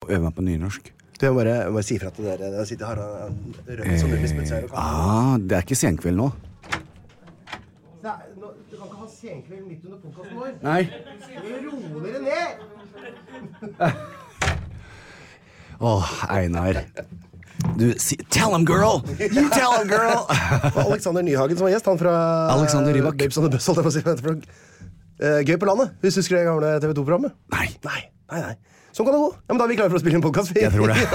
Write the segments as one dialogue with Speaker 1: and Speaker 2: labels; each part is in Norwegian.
Speaker 1: øve meg på nynorsk.
Speaker 2: Du må bare si fra til dere. Jeg sitter her og rømmer som mulig spesielt.
Speaker 1: Det ikke senkveld nå.
Speaker 2: Nei, du kan ikke ha senkveld midt under podcasten vår.
Speaker 1: Nei.
Speaker 2: Ro dere ned!
Speaker 1: Einar. Tell him, girl! You tell him, girl!
Speaker 2: Alexander Nyhagen som var gjest, han fra
Speaker 1: Alexander Rybak.
Speaker 2: Babes on the Bus, holdt jeg på å si. Gøy på landet, hvis du husker det gamle TV 2-programmet.
Speaker 1: Nei.
Speaker 2: Sånn kan det gå. Ja, men da er vi klare for å spille en podcast.
Speaker 1: Jeg tror det.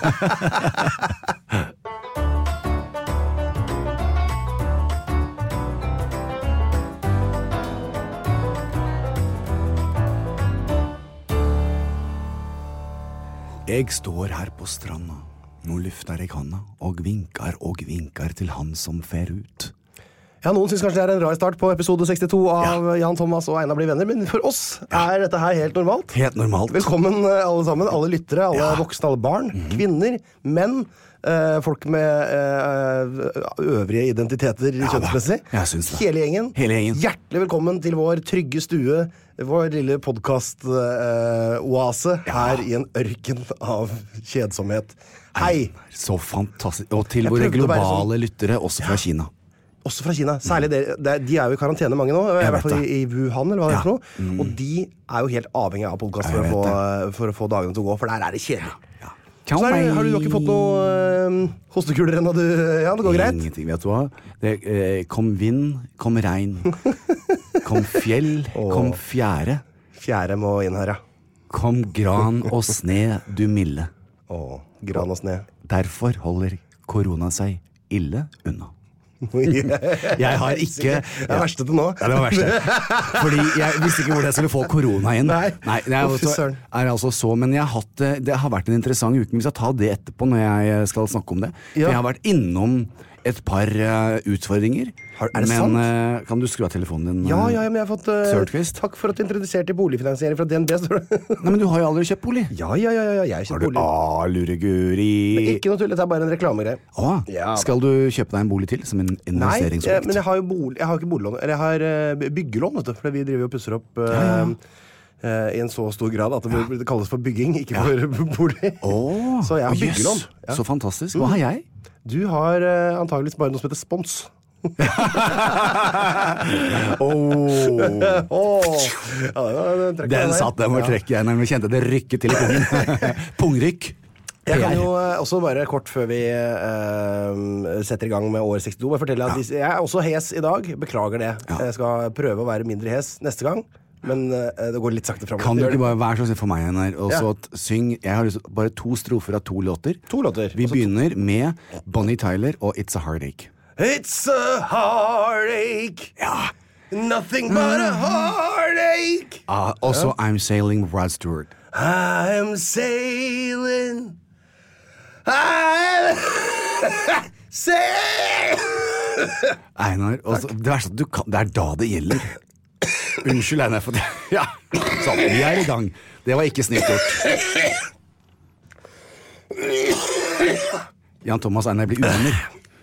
Speaker 1: Jeg står her på stranda. Nå lyfter jeg handa og vinker til han som fer ut.
Speaker 2: Ja, noen synes kanskje det er en rar start på episode 62 av Jan Thomas og Einar blir venner, men for oss er dette her helt normalt.
Speaker 1: Helt normalt.
Speaker 2: Velkommen alle sammen, alle lyttere, alle voksne, alle barn, kvinner, menn, folk med øvrige identiteter kjønnsmessig.
Speaker 1: Jeg synes det.
Speaker 2: Hele gjengen. Hjertelig velkommen til vår trygge stue, vår lille podcast-oase her i en ørken av kjedsomhet. Hei!
Speaker 1: Så fantastisk. Og til våre globale lyttere, også fra Kina.
Speaker 2: Også fra Kina. Særlig de er jo i karantene mange nå, i hvert fall i Wuhan, eller hva det er for noe. Og de er jo helt avhengige av podcast for å få dagene til å gå, for der er det kjedelig. Så har du ikke fått noe hostekuler ennå, du? Ja, det går greit?
Speaker 1: Ingenting, vet du hva? Kom vind, kom regn. Kom fjell, kom fjære.
Speaker 2: Fjære må inn her, ja.
Speaker 1: Kom gran og sne, du milde.
Speaker 2: Gran og sne.
Speaker 1: Derfor holder korona seg ille unna. Jeg har ikke
Speaker 2: Det er verste til nå.
Speaker 1: Ja, det var verste. Fordi jeg visste ikke hvor jeg skulle få korona inn. Nei, det har vært en interessant uke. Vi skal ta det etterpå når jeg skal snakke om det. Jeg har vært innom et par utfordringer.
Speaker 2: Er det sant?
Speaker 1: Men kan du skru av telefonen din?
Speaker 2: Ja, men jeg har fått takk for at du introduserte boligfinansiering fra DNB, står det.
Speaker 1: Nei, men du har jo aldri kjøpt bolig.
Speaker 2: Ja, jeg har kjøpt bolig.
Speaker 1: Har du lureguri?
Speaker 2: Men ikke noe tull, dette er bare en reklamegreie.
Speaker 1: Skal du kjøpe deg en bolig til som en investeringsobjekt?
Speaker 2: Nei, men jeg har jo jeg har ikke boliglån, eller jeg har byggelån, vet du, for vi driver og pusser opp i en så stor grad at det kalles for bygging, ikke for bolig. Så jeg har byggelån.
Speaker 1: Så fantastisk. Hva har jeg?
Speaker 2: Du har antageligvis bare noe som heter spons.
Speaker 1: Den satt der med å trekke jeg når vi kjente det rykket til i pungen. Pungrykk.
Speaker 2: Jeg kan jo også bare kort før vi setter i gang med år 62 bare fortelle at jeg er også hes i dag. Beklager det. Jeg skal prøve å være mindre hes neste gang. Men det går litt sakte fremover.
Speaker 1: Kan du ikke bare være så snill for meg her og så syng. Jeg har bare 2 strofer av 2 låter. Vi begynner med Bonnie Tyler og It's a Heartache.
Speaker 2: It's a heartache. Nothing but a heartache.
Speaker 1: Også I'm Sailing Rod Stewart.
Speaker 2: I'm sailing. I'm sailing.
Speaker 1: Einar, det verste at det er da det gjelder. Unnskyld, Einar, for det. Sånn, vi er i gang. Det var ikke snilt gjort. Jan Thomas Einar blir uvenner.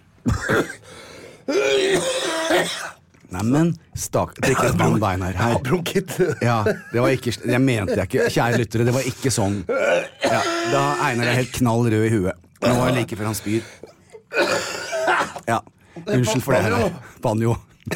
Speaker 1: Neimen, drikk et vann, Einar. Her.
Speaker 2: Bronkitt.
Speaker 1: Det var ikke, jeg mente jeg ikke. Kjære lyttere, det var ikke sånn. Da Einar er helt knall rød i huet. Nå er like før han spyr. Unnskyld for det her. Banjo.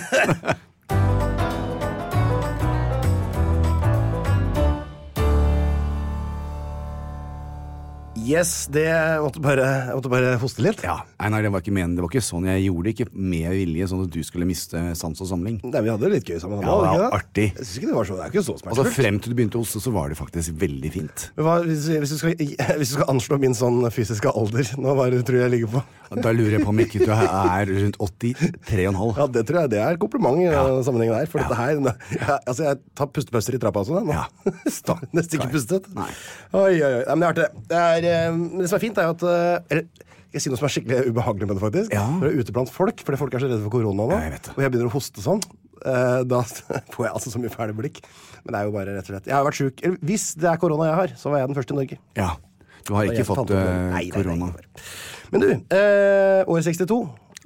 Speaker 2: Yes, jeg måtte bare hoste litt.
Speaker 1: Nei, det var ikke meningen. Det var ikke sånn. Jeg gjorde det ikke med vilje, sånn at du skulle miste sans og samling.
Speaker 2: Nei, vi hadde det litt gøy sammen.
Speaker 1: Det var artig.
Speaker 2: Jeg synes ikke det var så, det er ikke så smertefullt.
Speaker 1: Altså, frem til du begynte å hoste, så var det faktisk veldig fint.
Speaker 2: Men hvis du skal anslå min sånn fysiske alder, nå hva tror jeg ligger på?
Speaker 1: Da lurer jeg på om ikke du er rundt 83,5.
Speaker 2: Ja, det tror jeg, det er kompliment i sammenhengen der. For dette her, altså jeg tar pustepauser i trappa også, nå. Nesten ikke pustet.
Speaker 1: Nei.
Speaker 2: Oi, men det er artig. Det som er fint er jo at jeg sier noe som er skikkelig ubehagelig med det faktisk. Når jeg er ute blant folk, fordi folk er så redde for korona nå, og jeg begynner å hoste sånn, da får jeg altså så mye ferdig blikk. Men det er jo bare rett og slett. Jeg har vært syk. Hvis det er korona jeg har, så var jeg den første i Norge. Du har ikke fått korona.
Speaker 1: Nei.
Speaker 2: Men du, år 62.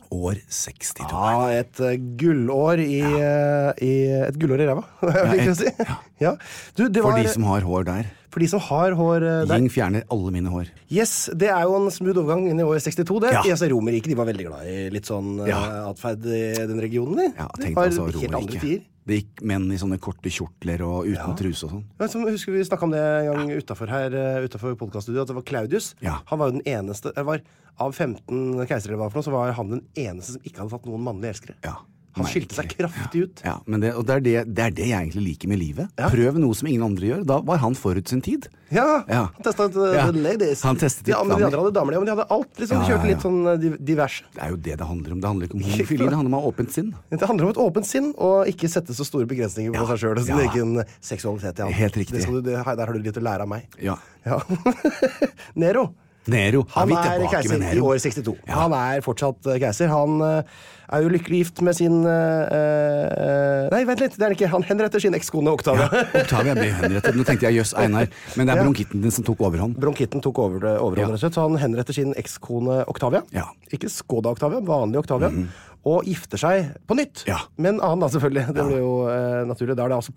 Speaker 1: År 62.
Speaker 2: Ja, et gullår et gullår i ræva, vil jeg si. Ja. Du, det
Speaker 1: For
Speaker 2: var,
Speaker 1: de som har hår der.
Speaker 2: for de som har hår der.
Speaker 1: Ying fjerner alle mine hår.
Speaker 2: Yes, det er jo en smooth overgang inn i år 62 det.
Speaker 1: Ja.
Speaker 2: Altså, Romerike, de var veldig glad i litt sånn atferd i den regionen. De.
Speaker 1: Ja,
Speaker 2: Det
Speaker 1: tenk
Speaker 2: var
Speaker 1: altså
Speaker 2: helt andre
Speaker 1: Romerike.
Speaker 2: tider.
Speaker 1: Det gikk menn i sånne korte kjortler og uten truse og sånn.
Speaker 2: Ja, som, husker vi snakket om det en gang utenfor podcaststudio, at det var Claudius.
Speaker 1: Ja.
Speaker 2: Han var jo den eneste, av 15 keisere eller hva for noe, så var han den eneste som ikke hadde tatt noen mannlige elskere.
Speaker 1: Ja.
Speaker 2: Han skilte seg kraftig ut.
Speaker 1: Ja, men det er det jeg egentlig liker med livet.
Speaker 2: Ja.
Speaker 1: Prøv noe som ingen andre gjør. Da var han forut sin tid.
Speaker 2: Ja,
Speaker 1: Ja.
Speaker 2: han testet
Speaker 1: Ja.
Speaker 2: the ladies.
Speaker 1: Han testet
Speaker 2: ja, men de
Speaker 1: damer.
Speaker 2: andre hadde damer, men de hadde alt. Liksom,
Speaker 1: Ja,
Speaker 2: kjørte
Speaker 1: ja,
Speaker 2: litt sånn divers.
Speaker 1: Det er jo det handler om. Det handler ikke om homofili, det handler om å ha åpent sinn.
Speaker 2: Det handler om et åpent sinn, og ikke sette så store begrensninger på
Speaker 1: Ja,
Speaker 2: seg selv.
Speaker 1: ja.
Speaker 2: Egen seksualitet. Ja.
Speaker 1: Helt riktig.
Speaker 2: Der har du litt å lære av meg.
Speaker 1: Ja.
Speaker 2: Ja. Nero.
Speaker 1: Nero.
Speaker 2: Han
Speaker 1: vi
Speaker 2: er
Speaker 1: tilbake
Speaker 2: keiser
Speaker 1: med
Speaker 2: i
Speaker 1: Nero?
Speaker 2: år 62.
Speaker 1: Ja.
Speaker 2: Han er fortsatt keiser. Han er jo lykkelig gift med sin Nei, vent litt, det er han ikke. Han henretter sin ekskone Octavia.
Speaker 1: Octavia ble henrettet. Nå tenkte jeg jøss, Einar. Men det er
Speaker 2: Ja.
Speaker 1: bronkitten din som tok overhånd.
Speaker 2: Bronkitten tok overhånd,
Speaker 1: Ja.
Speaker 2: rett og slett, så han henretter sin ekskone Octavia.
Speaker 1: Ja.
Speaker 2: Ikke Skoda Octavia, vanlig Octavia. Og gifter seg på nytt.
Speaker 1: Ja.
Speaker 2: Men annen da, selvfølgelig. Det blir jo naturlig. Da er det altså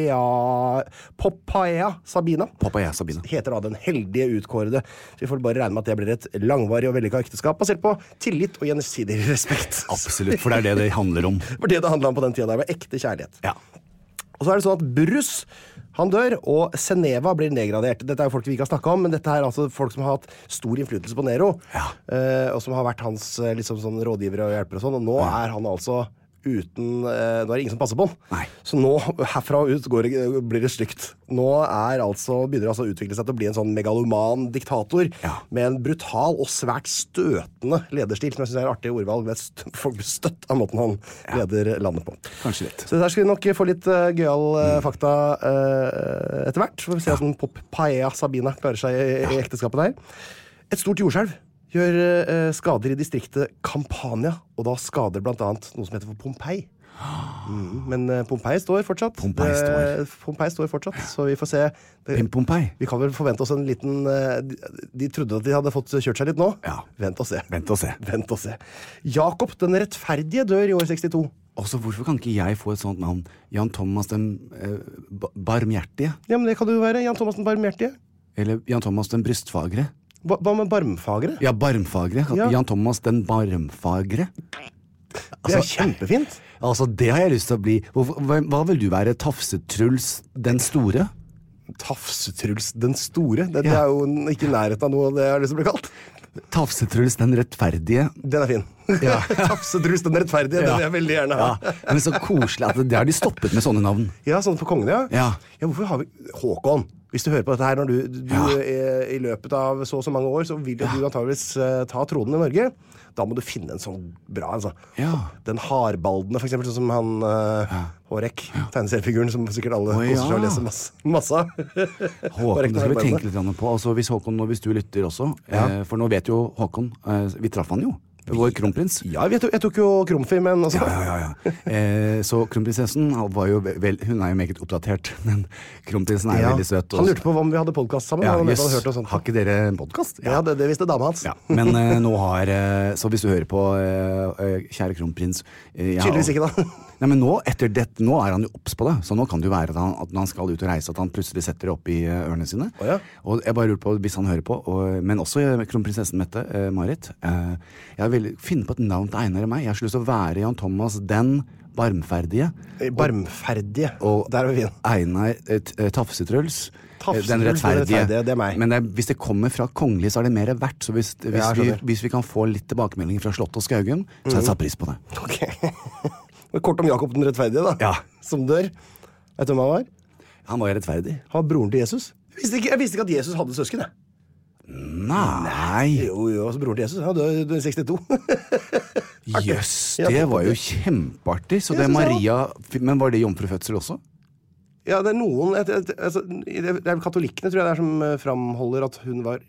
Speaker 2: Poppaea Sabina.
Speaker 1: Pappa og jeg, Sabine.
Speaker 2: Heter da den heldige utkårede. Så vi får bare regne med at det blir et langvarig og vellykket ekteskap basert på tillit og gjensidig respekt.
Speaker 1: Absolutt, for det er det handler om.
Speaker 2: For det handlet om på den tida der var ekte kjærlighet.
Speaker 1: Ja.
Speaker 2: Og så er det sånn at Bruss, han dør, og Seneva blir nedgradert. Dette er jo folk vi ikke har snakket om, men dette er altså folk som har hatt stor innflytelse på Nero, og som har vært hans liksom sånn rådgivere og hjelpere og sånn, og nå er han altså uten, nå er det ingen som passer på han.
Speaker 1: Nei.
Speaker 2: Så nå, herfra og ut, blir det stygt. Nå begynner altså å utvikle seg til å bli en sånn megaloman diktator, med en brutal og svært støtende lederstil, som jeg synes er artig ordvalg. Folk blir støtt av måten han leder landet på.
Speaker 1: Kanskje litt.
Speaker 2: Så der skal vi nok få litt gøyal fakta etter hvert. Så får vi se hvordan Poppaea Sabina klarer seg i ekteskapet der. Et stort jordskjelv gjør skader i distriktet Campania, og da skader blant annet noe som heter for Pompeii. Men Pompeii står fortsatt. Pompeii står fortsatt, så vi får se.
Speaker 1: Pompeii.
Speaker 2: Vi kan vel forvente oss en liten de trodde at de hadde fått kjørt seg litt nå.
Speaker 1: Ja.
Speaker 2: Vent og se.
Speaker 1: Vent og se.
Speaker 2: Vent og se. Jakob den rettferdige dør i år 62.
Speaker 1: Også hvorfor kan ikke jeg få et sånt navn? Jan Thomas den barmhjertige?
Speaker 2: Ja, men det kan du være. Jan Thomas den barmhjertige.
Speaker 1: Eller Jan Thomas den brystfagre?
Speaker 2: Hva med barmfagre?
Speaker 1: Ja, barmfagre.
Speaker 2: Ja.
Speaker 1: Jan Thomas den barmfagre.
Speaker 2: Det er kjempefint.
Speaker 1: Altså, det har jeg lyst til å bli. Hva vil du være? Tafsetruls den store?
Speaker 2: Tafsetruls den store. Det er jo ikke i nærheten av noe det jeg har lyst til å bli kalt.
Speaker 1: Tafsetruls den rettferdige.
Speaker 2: Den er fin.
Speaker 1: Ja.
Speaker 2: Tafsetruls den rettferdige, den vil jeg veldig gjerne ha.
Speaker 1: Ja, men så koselig at det har de stoppet med sånne navn.
Speaker 2: Ja, sånn på kongen, ja.
Speaker 1: Ja.
Speaker 2: Ja, hvorfor har vi Håkon? Hvis du hører på dette her, når du i løpet av så og så mange år, så vil du antageligvis ta tronen i Norge. Da må du finne en sånn bra, altså.
Speaker 1: Ja.
Speaker 2: Den Harbaldene, for eksempel, sånn som han Hårek, tegneseriefiguren, som sikkert alle koser seg og leser masse av.
Speaker 1: Håkon, det skal vi tenke litt på. Altså, hvis du lytter også, for nå vet jo Håkon, vi traff han jo. Vår kronprins.
Speaker 2: Ja, jeg tok jo Kromfy, men altså.
Speaker 1: Ja. Så kronprinsessen var jo hun er jo meget oppdatert, men kronprinsen er jo veldig søt.
Speaker 2: Han lurte på om vi hadde podcast sammen.
Speaker 1: Ja,
Speaker 2: han
Speaker 1: yes.
Speaker 2: hørt og sånt.
Speaker 1: Har ikke dere en podcast?
Speaker 2: Ja, det visste dama hans.
Speaker 1: Ja. Men nå så hvis du hører på kjære kronprins
Speaker 2: tydeligvis ikke da.
Speaker 1: Nei, men nå er han jo obs på det. Så nå kan det jo være at når han skal ut og reise, at han plutselig setter det opp i ørene sine. Og jeg bare lurer på, hvis han hører på, men også kronprinsessen Mette, Marit, jeg vil finne på et navn til Einar og meg. Jeg har så lyst til å være Jan Thomas den barmferdige.
Speaker 2: Barmferdige.
Speaker 1: Og
Speaker 2: der er vi fin.
Speaker 1: Einar Tafsetruls. Den
Speaker 2: rettferdige,
Speaker 1: rettferdige.
Speaker 2: det er meg.
Speaker 1: Men hvis det kommer fra kongelig, så er det mer verdt. Så hvis vi kan få litt tilbakemelding fra Slott og Skaugen, så har jeg satt pris på det.
Speaker 2: Ok. Kort om Jakob den rettferdige da.
Speaker 1: Ja.
Speaker 2: Som dør. Vet du hvem han var?
Speaker 1: Han var rettferdig.
Speaker 2: Han var broren til Jesus. Jeg visste ikke at Jesus hadde søsken, jeg.
Speaker 1: Nei.
Speaker 2: Jo, altså broren til Jesus. Han døde i 62.
Speaker 1: Jøss, det var jo kjempeartig. Så det er Maria. Men var det jomfrufødsel også?
Speaker 2: Ja, det er noen altså, det er katolikkene, tror jeg det er, som framholder at hun var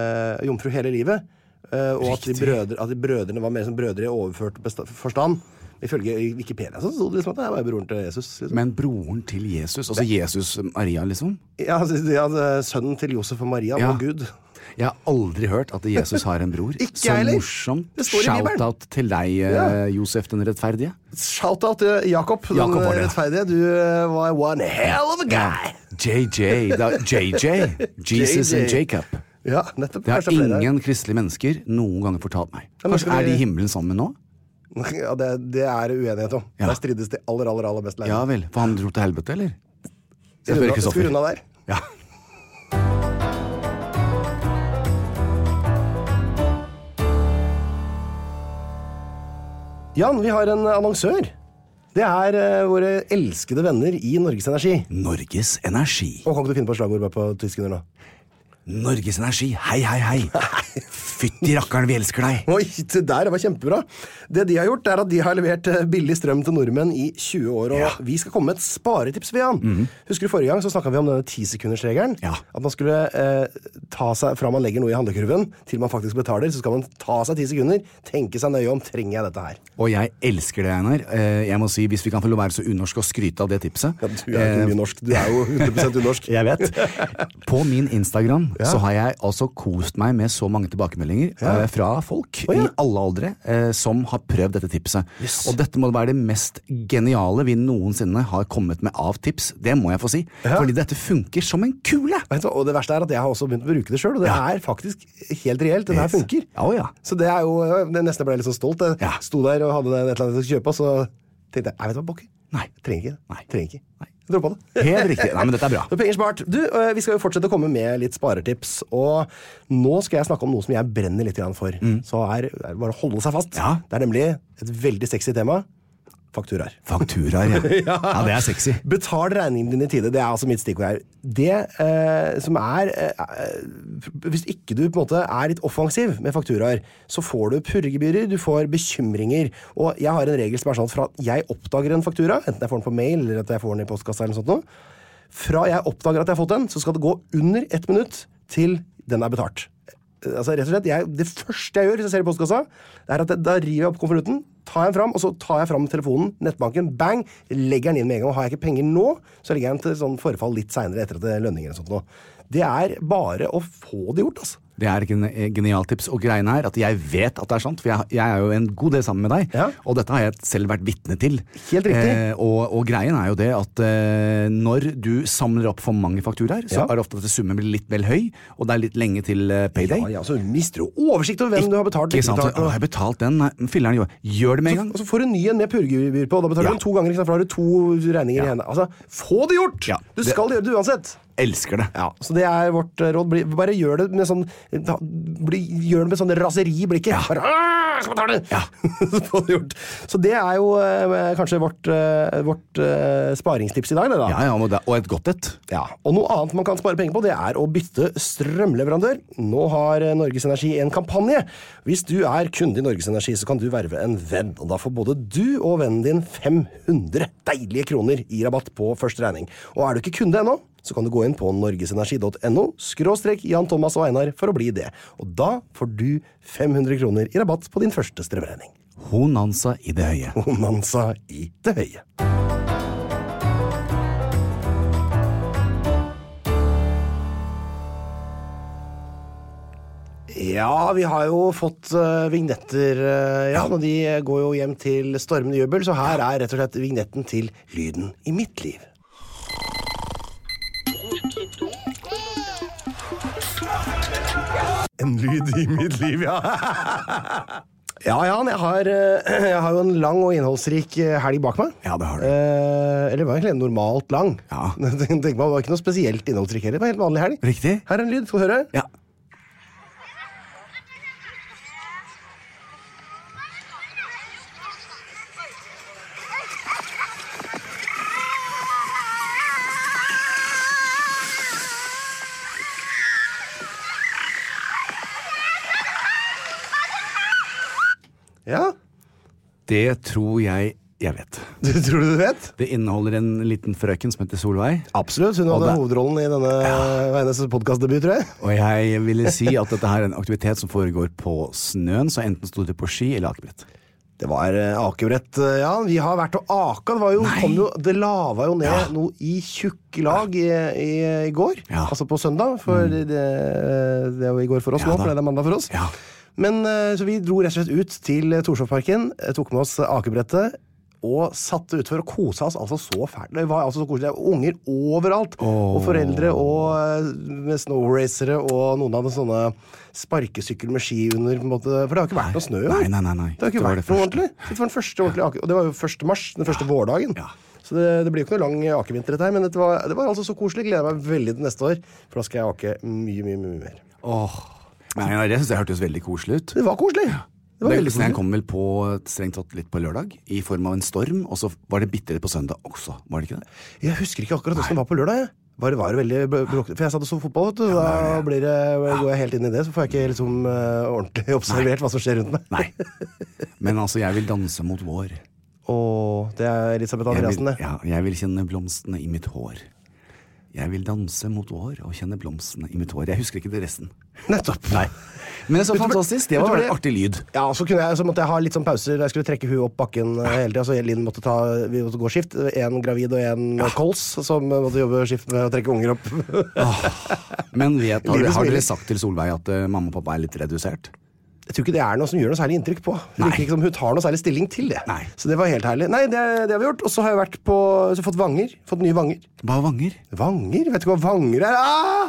Speaker 2: jomfru hele livet. Og at de brødrene var mer som brødre i overført forstand. Ifølge Wikipedia så stod det liksom at det var broren til Jesus. Liksom.
Speaker 1: Men broren til Jesus? Altså Jesus Maria, liksom?
Speaker 2: Ja, sønnen til Josef og Maria og Gud.
Speaker 1: Jeg har aldri hørt at Jesus har en bror. Så morsomt. Shout-out til deg, Josef den rettferdige.
Speaker 2: Shout-out til Jakob den rettferdige. Du var one hell of a guy.
Speaker 1: JJ, Jesus and Jacob.
Speaker 2: Ja, nettopp.
Speaker 1: Det har ingen kristelige mennesker noen ganger fortalt meg. Kanskje er de i himmelen sammen nå?
Speaker 2: Ja, det er uenighet om. Der strides de aller best lenge.
Speaker 1: Ja vel, for han dro til helvete, eller?
Speaker 2: Skal vi unna der?
Speaker 1: Ja.
Speaker 2: Jan, vi har en annonsør. Det er våre elskede venner i Norges Energi.
Speaker 1: Norges Energi.
Speaker 2: Og kan ikke du finne på slagord bare på tysken nå?
Speaker 1: Norges Energi, hei, hei, hei. Fytti rakkeren, vi elsker deg.
Speaker 2: Oi, det der var kjempebra. Det de har gjort er at de har levert billig strøm til nordmenn i 20 år, og vi skal komme med et sparetips for Jan. Husker du forrige gang så snakket vi om denne 10-sekundersregelen? Ja. At man skulle ta seg, fra man legger noe i handlekurven, til man faktisk betaler, så skal man ta seg 10 sekunder, tenke seg nøye om, trenger jeg dette her?
Speaker 1: Og jeg elsker det, Einar. Jeg må si, hvis vi kan få lov å være så unorsk og skryte av det tipset.
Speaker 2: Ja, du er ikke mye norsk, du er jo 100% unorsk.
Speaker 1: Jeg vet. På min Instagram så har jeg altså kost meg med så mange tilbakemeldinger fra folk i alle aldre som har prøvd dette tipset. Og dette må være det mest geniale vi noensinne har kommet med av tips. Det må jeg få si. Fordi dette funker som en kule.
Speaker 2: Og det verste er at jeg har også begynt å bruke det selv, og det er faktisk helt reelt. Det her funker. Så det er jo, det nesten ble jeg litt så stolt. Jeg sto der og hadde et eller annet til å kjøpe, og så tenkte jeg vet du hva, Bokke? Nei, trenger ikke. Dra på det.
Speaker 1: Helt riktig. Nei, men dette er bra.
Speaker 2: Så penger spart. Du, vi skal jo fortsette å komme med litt sparetips, og nå skal jeg snakke om noe som jeg brenner litt for. Så er bare å holde seg fast. Det er nemlig et veldig sexy tema. Fakturaer.
Speaker 1: Fakturaer, ja, det er sexy.
Speaker 2: Betal regningen din i tide, det er altså mitt stikkord her. Det som er hvis ikke du på en måte er litt offensiv med fakturaer, så får du purregebyrer, du får bekymringer, og jeg har en regel som er sånn fra at jeg oppdager en faktura, enten jeg får den på mail eller at jeg får den i postkassa eller noe sånt nå, fra jeg oppdager at jeg har fått den, så skal det gå under 1 minutt til den er betalt. Altså rett og slett, det første jeg gjør hvis jeg ser i postkassa, det er at da river jeg opp konvolutten, tar jeg den fram, og så tar jeg fram telefonen, nettbanken, bang, legger den inn med en gang, og har jeg ikke penger nå, så legger jeg den til sånn forfall litt senere etter at det er lønninger og sånt nå. Det er bare å få det gjort, altså.
Speaker 1: Det er ikke en genial tips, og greien er at jeg vet at det er sant, for jeg er jo en god del sammen med deg, og dette har jeg selv vært vitne til.
Speaker 2: Helt riktig.
Speaker 1: Og greien er jo det at når du samler opp for mange fakturaer, så er det ofte at summen blir litt vel høy, og det er litt lenge til payday.
Speaker 2: Ja, så mister du oversikt over hvem du har betalt.
Speaker 1: Ikke sant, jeg har betalt den, filleren gjør det med en gang.
Speaker 2: Og så får du ny en med purgebyr på, og da betaler du 2 ganger, for da har du 2 regninger i henne. Altså, få det gjort! Du skal gjøre det uansett.
Speaker 1: Elsker det.
Speaker 2: Ja, så det er vårt råd. Bare gjør det med sånn gjør det med sånn raseri i blikket. Bare, skal betale! Så få det gjort. Så det er jo kanskje vårt sparingstips i dag, det da.
Speaker 1: Ja, og et godt et.
Speaker 2: Ja, og noe annet man kan spare penger på, det er å bytte strømleverandør. Nå har Norges Energi en kampanje. Hvis du er kunde i Norges Energi, så kan du verve en venn, og da får både du og vennen din 500 deilige kroner i rabatt på første regning. Og er du ikke kunde ennå, så kan du gå inn på norgesenergi.no/Jan Thomas og Einar for å bli det. Og da får du 500 kroner i rabatt på din første strømregning.
Speaker 1: Honanza i det høye.
Speaker 2: Honanza i det høye. Ja, vi har jo fått vignetter, og de går jo hjem til stormende jubel, så her er rett og slett vignetten til Lyden i mitt liv. En lyd i mitt liv, ja. Ja, Jan, jeg har jo en lang og innholdsrik helg bak meg.
Speaker 1: Ja, det har du.
Speaker 2: Eller var egentlig normalt lang.
Speaker 1: Ja.
Speaker 2: Tenk meg, det var ikke noe spesielt innholdsrik heller, det var helt vanlig helg.
Speaker 1: Riktig.
Speaker 2: Her er en lyd, skal du høre?
Speaker 1: Ja.
Speaker 2: Ja.
Speaker 1: Det tror jeg vet.
Speaker 2: Du tror du vet?
Speaker 1: Det inneholder en liten frøken som heter Solveig.
Speaker 2: Absolutt, hun hadde hovedrollen i denne hennes podcastdebut, tror jeg.
Speaker 1: Og jeg ville si at dette her er en aktivitet som foregår på snøen, så enten stod det på ski eller akebrett.
Speaker 2: Det var akebrett, ja. Vi har vært og aka. Det lava jo ned noe i tjukke lag i går. Altså på søndag. For det var i går for oss nå, for det er mandag for oss. Men så vi dro rett og slett ut til Torshovparken, tok med oss akebrettet, og satt utfor og kosa oss altså så fælt. Det var altså så koselig. Unger overalt, og foreldre, og med snowracere, og noen hadde sånne sparkesykkel med ski under, på en måte. For det har ikke vært noe snø.
Speaker 1: Nei.
Speaker 2: Det har ikke vært noe ordentlig. Det var den første ordentlige, og det var jo 1. mars, den første vårdagen. Så det blir jo ikke noe lang akevinter dette her, men det var altså så koselig. Gleder meg veldig til neste år, for da skal jeg ake mye mer.
Speaker 1: Nei, det synes jeg hørtes veldig koselig ut.
Speaker 2: Det var koselig.
Speaker 1: Jeg kom vel på strengt tatt litt på lørdag i form av en storm, og så var det bitte litt på søndag også, var det ikke det?
Speaker 2: Jeg husker ikke akkurat hvordan det var på lørdag. Var det veldig bråkete, for jeg satt og så fotball, vet du. Da går jeg helt inn i det, så får jeg ikke liksom ordentlig observert hva som skjer rundt meg.
Speaker 1: Nei, men altså jeg vil danse mot vår.
Speaker 2: Det er Elisabeth Andreasen det.
Speaker 1: Jeg vil kjenne blomstene i mitt hår. Jeg vil danse mot vår og kjenne blomstene i mitt hår. Jeg husker ikke det resten.
Speaker 2: Nettopp.
Speaker 1: Nei. Men det er så fantastisk. Det var en artig lyd.
Speaker 2: Ja, så måtte jeg ha litt sånn pauser. Jeg skulle trekke huet opp bakken hele tiden, så Linn måtte gå skift. En gravid og en kols, som måtte jobbe skift med å trekke unger opp.
Speaker 1: Men har dere sagt til Solveig at mamma og pappa er litt redusert?
Speaker 2: Jeg tror ikke det er noe som gjør noe særlig inntrykk på. Det virker ikke som hun tar noe særlig stilling til det.
Speaker 1: Nei.
Speaker 2: Så det var helt herlig. Nei, det har vi gjort. Og så har jeg fått vanger. Fått nye vanger.
Speaker 1: Hva er vanger?
Speaker 2: Vanger? Vet du hva vanger er?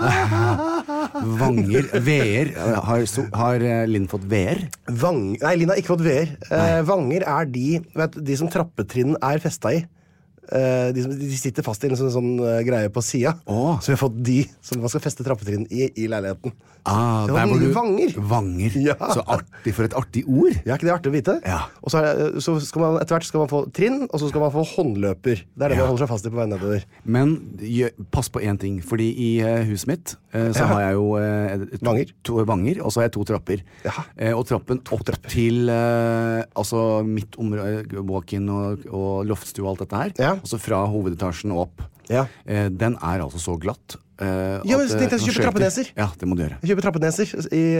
Speaker 1: Vanger? Veer? Har Linn fått veer?
Speaker 2: Nei, Linn har ikke fått veer. Vanger er de som trappetrinnen er festet i. De sitter fast i en sånn greie på siden. Så vi har fått de som man skal feste trappetrinn i leiligheten.
Speaker 1: Der var du
Speaker 2: vanger.
Speaker 1: Vanger. Så artig, for et artig ord.
Speaker 2: Ja, ikke det artig å vite? Og så skal man etter hvert skal man få trinn, og så skal man få håndløper. Det er det man holder seg fast i på vei nedover.
Speaker 1: Men pass på en ting, fordi i huset mitt så har jeg jo to vanger, og så har jeg 2 trapper. Og trappen opp til altså mitt område, walk-in og loftstue og alt dette her, og så fra hovedetasjen og opp. Den er altså så glatt.
Speaker 2: Men så tenkte jeg kjøpe trappeneser.
Speaker 1: Ja, det må du gjøre.
Speaker 2: Jeg kjøper trappeneser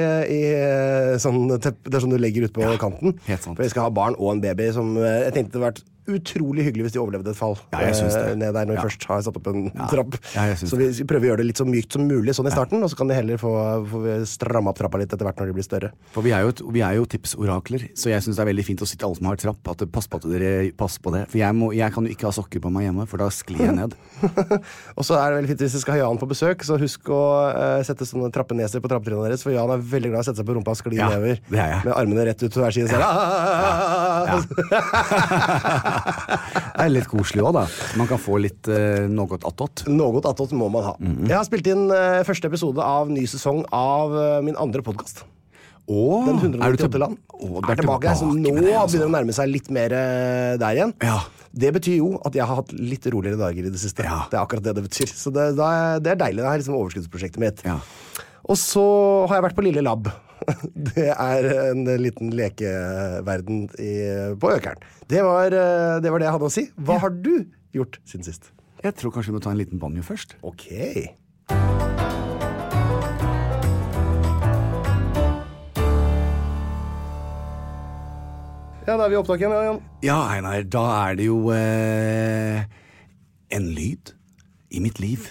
Speaker 2: sånn, det er sånn du legger ut på kanten.
Speaker 1: Helt sant.
Speaker 2: For jeg skal ha barn og en baby som jeg tenkte det hadde vært utrolig hyggelig hvis de overlevde et fall.
Speaker 1: Jeg synes det.
Speaker 2: Ned der når vi først har satt opp en trapp.
Speaker 1: Så
Speaker 2: vi prøver å gjøre det litt så mykt som mulig sånn i starten, og så kan de heller få stramme opp trappa litt etter hvert når de blir større.
Speaker 1: For vi er jo tipsorakler, så jeg synes det er veldig fint å sitte alle som har trapp, at pass på at dere passer på det. For jeg kan jo ikke ha sokker på meg hjemme, for da sklir jeg ned.
Speaker 2: Og så er det veldig fint hvis vi skal ha Jan på besøk, så husk å sette sånne trappeneser på trappetrinnene deres, for Jan er veldig glad i å sette seg på rumpa og skli nedover. Med armene rett ut til hver side.
Speaker 1: Det er litt koselig også da. Man kan få litt noe attåt.
Speaker 2: Noe attåt må man ha. Jeg har spilt inn første episode av ny sesong av min andre podcast. Den 198 land. Er tilbake, så nå begynner det å nærme seg litt mer der igjen. Det betyr jo at jeg har hatt litt roligere dager i det siste. Det er akkurat det betyr. Så det er deilig. Det er liksom overskuddsprosjektet mitt. Og så har jeg vært på Lille Lab. Det er en liten lekeverden på Økeren. Det var det jeg hadde å si. Hva har du gjort siden sist?
Speaker 1: Jeg tror kanskje vi må ta en liten banjo først.
Speaker 2: Ok. Ja, da er vi i opptak igjen, Jan.
Speaker 1: Ja, Einar, da er det jo en lyd i mitt liv.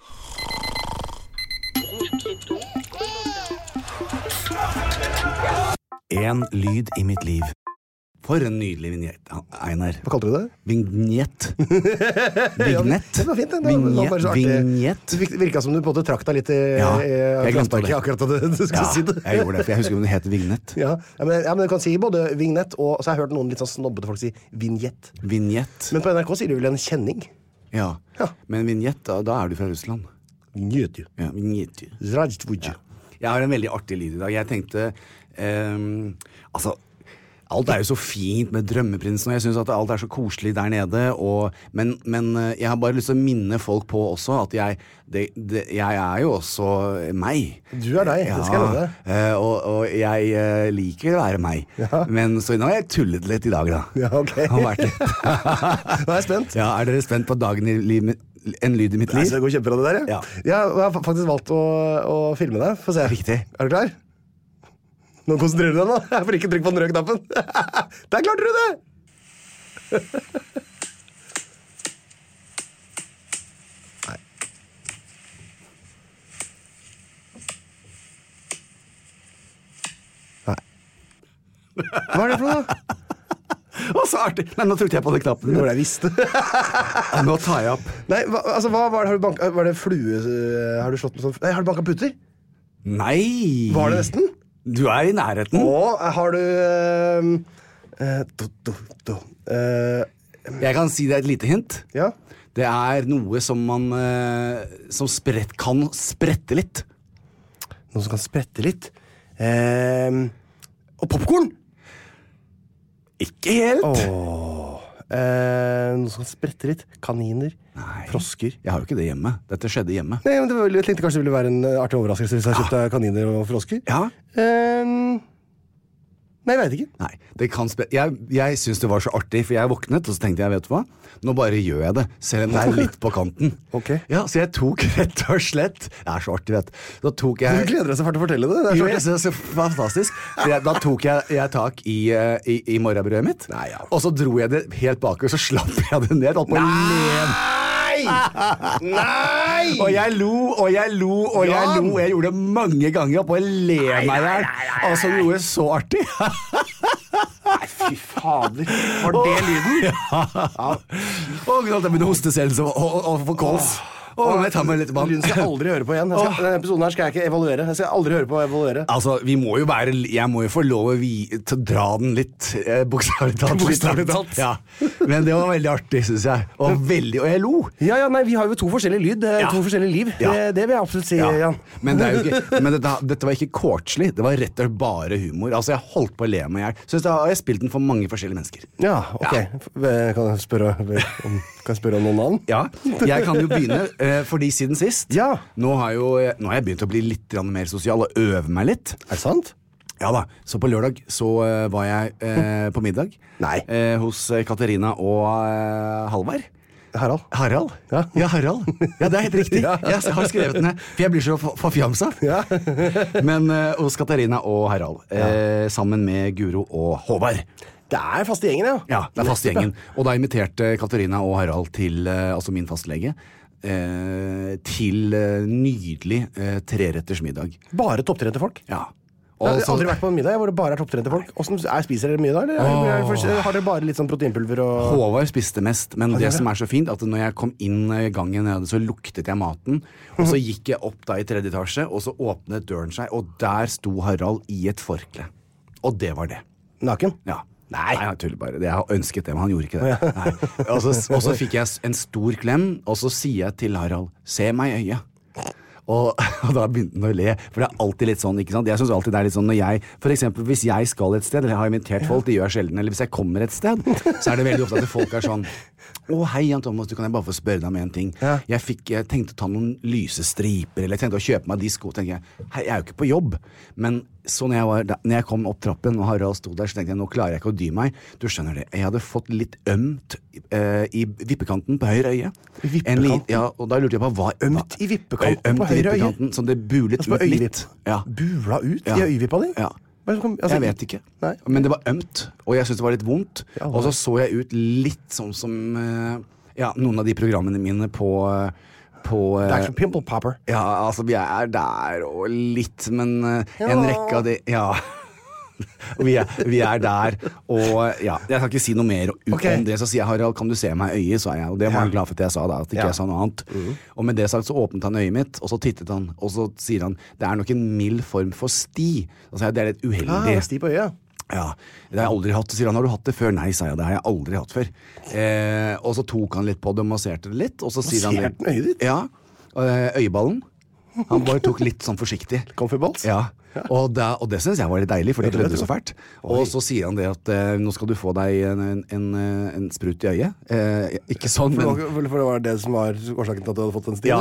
Speaker 1: En lyd i mitt liv. For en nydelig vignett, Einar.
Speaker 2: Hva kalte du det?
Speaker 1: Vignett. Vignett.
Speaker 2: Det var fint,
Speaker 1: Vignett.
Speaker 2: Det virket som du på en måte trakk deg litt i glansparket akkurat da du skulle si det.
Speaker 1: Jeg gjorde det, for jeg husker om det heter vignett.
Speaker 2: Men du kan si både vignett, og så har jeg hørt noen litt sånn snobbete folk si vignett.
Speaker 1: Vignett.
Speaker 2: Men på NRK sier du vel en kjenning?
Speaker 1: Ja. Men vignett, da er du fra Russland.
Speaker 2: Vignett.
Speaker 1: Ja, vignett. Jeg har en veldig artig lyd i dag. Jeg tenkte, altså, alt er jo så fint med Drømmeprinsen, og jeg synes at alt er så koselig der nede, men jeg har bare lyst til å minne folk på også at jeg er jo også meg.
Speaker 2: Du er deg, det skal jeg love deg.
Speaker 1: Og jeg liker å være meg. Men så nå har jeg tullet litt i dag da.
Speaker 2: Ja, ok.
Speaker 1: Har vært litt.
Speaker 2: Nå er jeg spent.
Speaker 1: Ja, er dere spent på dagen i livet? En lyd i mitt liv?
Speaker 2: Det går kjempebra det der, ja. Jeg har faktisk valgt å filme deg. Få se.
Speaker 1: Riktig.
Speaker 2: Er du klar? Nå konsentrerer du deg nå. Jeg får ikke trykke på den røde knappen. Der klarte du det! Nei. Nei. Hva det for noe da?
Speaker 1: Så artig. Nei, nå trykte jeg på den knappen.
Speaker 2: Hvor jeg visste.
Speaker 1: Nå tar jeg opp.
Speaker 2: Nei, hva var det? Har du banket? Var det flue? Har du slått med sånn? Nei, har du banket putter?
Speaker 1: Nei.
Speaker 2: Var det nesten?
Speaker 1: Du i nærheten.
Speaker 2: Har du
Speaker 1: Jeg kan si det et lite hint.
Speaker 2: Ja.
Speaker 1: Det noe som man som kan sprette litt.
Speaker 2: Noe som kan sprette litt. Og popcorn?
Speaker 1: Ikke helt.
Speaker 2: Noe som kan sprette litt. Kaniner.
Speaker 1: Nei.
Speaker 2: Frosker.
Speaker 1: Jeg har jo ikke det hjemme. Dette skjedde hjemme.
Speaker 2: Nei, men jeg tenkte kanskje det ville være en artig overraskelse hvis jeg kjøpte kaniner og frosker.
Speaker 1: Ja.
Speaker 2: Nei, jeg vet ikke.
Speaker 1: Nei, det kan jeg synes det var så artig, for jeg våknet, og så tenkte jeg, vet du hva? Nå bare gjør jeg det, selv om det litt på kanten.
Speaker 2: Ok.
Speaker 1: Ja, så jeg tok rett og slett, det så artig, vet du. Da tok jeg...
Speaker 2: Du gleder deg så fælt å fortelle det.
Speaker 1: Jo, jeg synes det så fantastisk. Da tok jeg tak i morgenbrødet mitt,
Speaker 2: Nei, ja.
Speaker 1: og så dro jeg det helt bakover, så slapp jeg det ned, holdt på å le.
Speaker 2: Nei!
Speaker 1: Og jeg lo, og jeg gjorde det mange ganger opp og le meg der. Og så gjorde det så artig.
Speaker 2: Nei, fy fader. Var det lyden?
Speaker 1: Ja. Og jeg begynte å hoste selv og få kols. Jeg tar meg litt vann.
Speaker 2: Lyden skal jeg aldri høre på igjen. Denne episoden her skal jeg ikke evaluere. Jeg skal aldri høre på å evaluere.
Speaker 1: Altså, jeg må jo få lov til å dra den litt, bokstavelig talt. Ja. Men det var veldig artig, synes jeg. Og jeg lo.
Speaker 2: Ja, nei, vi har jo to forskjellige lyd, to forskjellige liv. Ja. Det vil jeg absolutt si, Jan.
Speaker 1: Men, dette var ikke kortslig. Det var rett og slett bare humor. Altså, jeg holdt på å le meg her. Så jeg har spilt den for mange forskjellige mennesker.
Speaker 2: Ja, ok. Ja. Kan jeg spørre om noen navn?
Speaker 1: Ja, jeg kan jo begynne. Fordi siden sist nå har jeg begynt å bli litt mer sosial og øve meg litt.
Speaker 2: Det sant?
Speaker 1: Ja da, så på lørdag så var jeg på middag hos Katarina og Halvard. Harald? Ja, Harald. Ja, det helt riktig. Jeg har skrevet den her, for jeg blir så forfjamsa. Men hos Katarina og Harald, sammen med Guro og Håvard.
Speaker 2: Det faste gjengen, ja.
Speaker 1: Ja, det faste gjengen. Og da inviterte Katarina og Harald til, altså min fastlege, til nydelig treretters middag.
Speaker 2: Bare topptrente folk?
Speaker 1: Ja.
Speaker 2: Jeg har aldri vært på en middag hvor det bare topptrente folk. Hvordan spiser dere mye da? Eller har dere bare litt sånn proteinpulver og...
Speaker 1: Håvard spiste mest, men det som så fint, at når jeg kom inn i gangen, så luktet jeg maten, og så gikk jeg opp da i 3. etasje, og så åpnet døren seg, og der sto Harald i et forkle. Og det var det.
Speaker 2: Naken?
Speaker 1: Ja. Nei, jeg tuller bare. Jeg har ønsket det, men han gjorde ikke det. Nei. Og så fikk jeg en stor klem, og så sier jeg til Harald, se meg i øyet. Og da begynte han å le, for det alltid litt sånn, ikke sant? Jeg synes alltid det litt sånn når for eksempel hvis jeg skal et sted, eller jeg har invitert folk, det gjør jeg sjelden, eller hvis jeg kommer et sted, så det veldig ofte at folk sånn, hei Jan Thomas, du kan jeg bare få spørre deg med en ting. Jeg tenkte å ta noen lyse striper, eller jeg tenkte å kjøpe meg de sko, tenkte jeg, hei, jeg jo ikke på jobb, men så når jeg kom opp trappen, og Harald stod der, så tenkte jeg, nå klarer jeg ikke å dy meg. Du skjønner det, jeg hadde fått litt ømt i vippekanten på høyre øye.
Speaker 2: Vippekanten?
Speaker 1: Ja, og da lurte jeg på, hva
Speaker 2: ømt i vippekanten på høyre øye?
Speaker 1: Sånn det bulet ut litt.
Speaker 2: Ja. Bula ut i øyevippa di?
Speaker 1: Ja. Jeg vet ikke. Nei. Men det var ømt, og jeg synes det var litt vondt. Og så jeg ut litt sånn som noen av de programmene mine på
Speaker 2: Dr. Pimple Popper.
Speaker 1: Ja, altså vi der og litt, men en rekke av det. Ja. vi der, og jeg kan ikke si noe mer om det. Så sier jeg, Harald, kan du se meg i øyet, sa jeg. Og det var han glad for at jeg sa da, at ikke jeg sa noe annet. Og med det sagt så åpnet han øyet mitt, og så tittet han, og så sier han, det nok en mild form for sti. Altså, det litt uheldig.
Speaker 2: Sti på øyet.
Speaker 1: Ja, det har jeg aldri hatt. Så sier han, har du hatt det før? Nei, sa jeg, det har jeg aldri hatt før. Og så tok han litt på det og masserte det litt, og så sier han det.
Speaker 2: Masserte øyet ditt?
Speaker 1: Ja, øyeballen. Han bare tok litt sånn forsiktig.
Speaker 2: Comfy balls?
Speaker 1: Ja. Og det synes jeg var litt deilig, for det klødde så fælt. Og så sier han det at nå skal du få deg en sprut i øyet. Ikke sånn, men...
Speaker 2: For det var det som var årsaken til at du hadde fått en stil?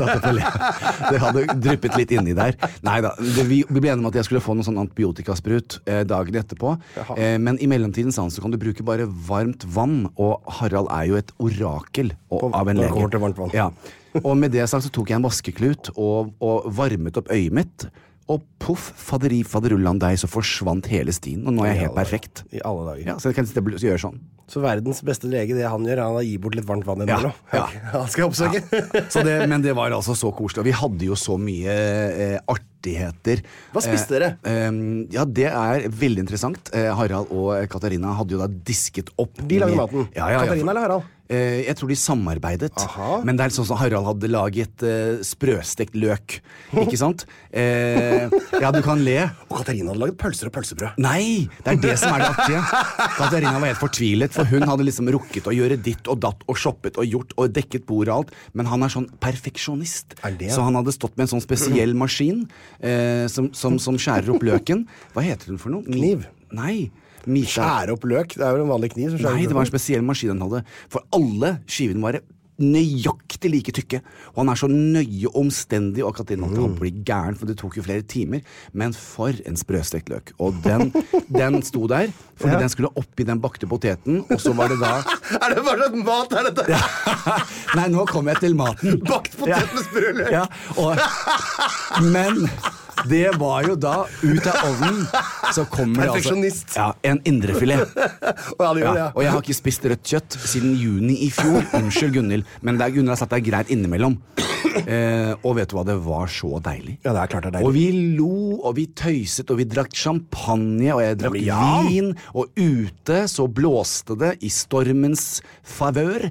Speaker 1: Det hadde dryppet litt inni der. Neida, vi ble enige om at jeg skulle få noen sånn antibiotikasprut dagen etterpå. Men i mellomtiden sa han, så kan du bruke bare varmt vann, og Harald jo et orakel av en lege.
Speaker 2: Kommer til varmt vann.
Speaker 1: Ja. Og med det sagt så tok jeg en vaskeklut og varmet opp øyet mitt, og poff, faderullan deg, så forsvant hele stien, og nå er jeg helt perfekt.
Speaker 2: I alle dager.
Speaker 1: Ja, så jeg kan gjøre sånn.
Speaker 2: Så verdens beste lege, det han gjør, han gir bort litt varmt vann i det nå. Han skal oppsøke.
Speaker 1: Ja. Men det var altså så koselig, og vi hadde jo så mye artigheter.
Speaker 2: Hva spiste dere?
Speaker 1: Ja, det er veldig interessant. Harald og Katarina hadde jo da disket opp.
Speaker 2: De lager maten. Katarina eller Harald?
Speaker 1: Jeg tror de samarbeidet.
Speaker 2: Aha.
Speaker 1: Men det er sånn som Harald hadde laget sprøstekt løk. Ikke sant? Ja, du kan le.
Speaker 2: Og Katarina hadde laget pølser og pølsebrød.
Speaker 1: Nei, det er det som er det artige. Katarina var helt fortvilet, for hun hadde liksom rukket å gjøre ditt og datt og shoppet og gjort og dekket bord og alt, men han er sånn perfeksjonist. Så han hadde stått med en sånn spesiell maskin som skjærer opp løken. Hva heter den for noe?
Speaker 2: Kniv.
Speaker 1: Nei.
Speaker 2: Skjære opp løk? Det er jo en vanlig kniv som skjærer.
Speaker 1: Nei, det var en spesiell maskin han hadde. For alle skivene var nøyaktig like tykke. Og han er så nøye omstendig, og Katarina han blir gæren, for det tok jo flere timer. Men for en sprøstekt løk. Og den sto der, fordi den skulle oppi den bakte poteten, og så var det da...
Speaker 2: Er det bare sånn mat her dette?
Speaker 1: Ja. Nei, nå kom jeg til maten.
Speaker 2: Bakt potet med sprø løk.
Speaker 1: Ja, men... Det var jo da, ut av ovnen, så kommer det altså en indrefilet. Og jeg har ikke spist rødt kjøtt siden juni i fjor. Unnskyld, Gunnhild, men Gunnhild har satt deg greit innimellom. Og vet du hva, det var så deilig.
Speaker 2: Ja, det er klart det er deilig.
Speaker 1: Og vi lo, og vi tøyset, og vi drakk champagne, og jeg drakk vin, og ute så blåste det i stormens favør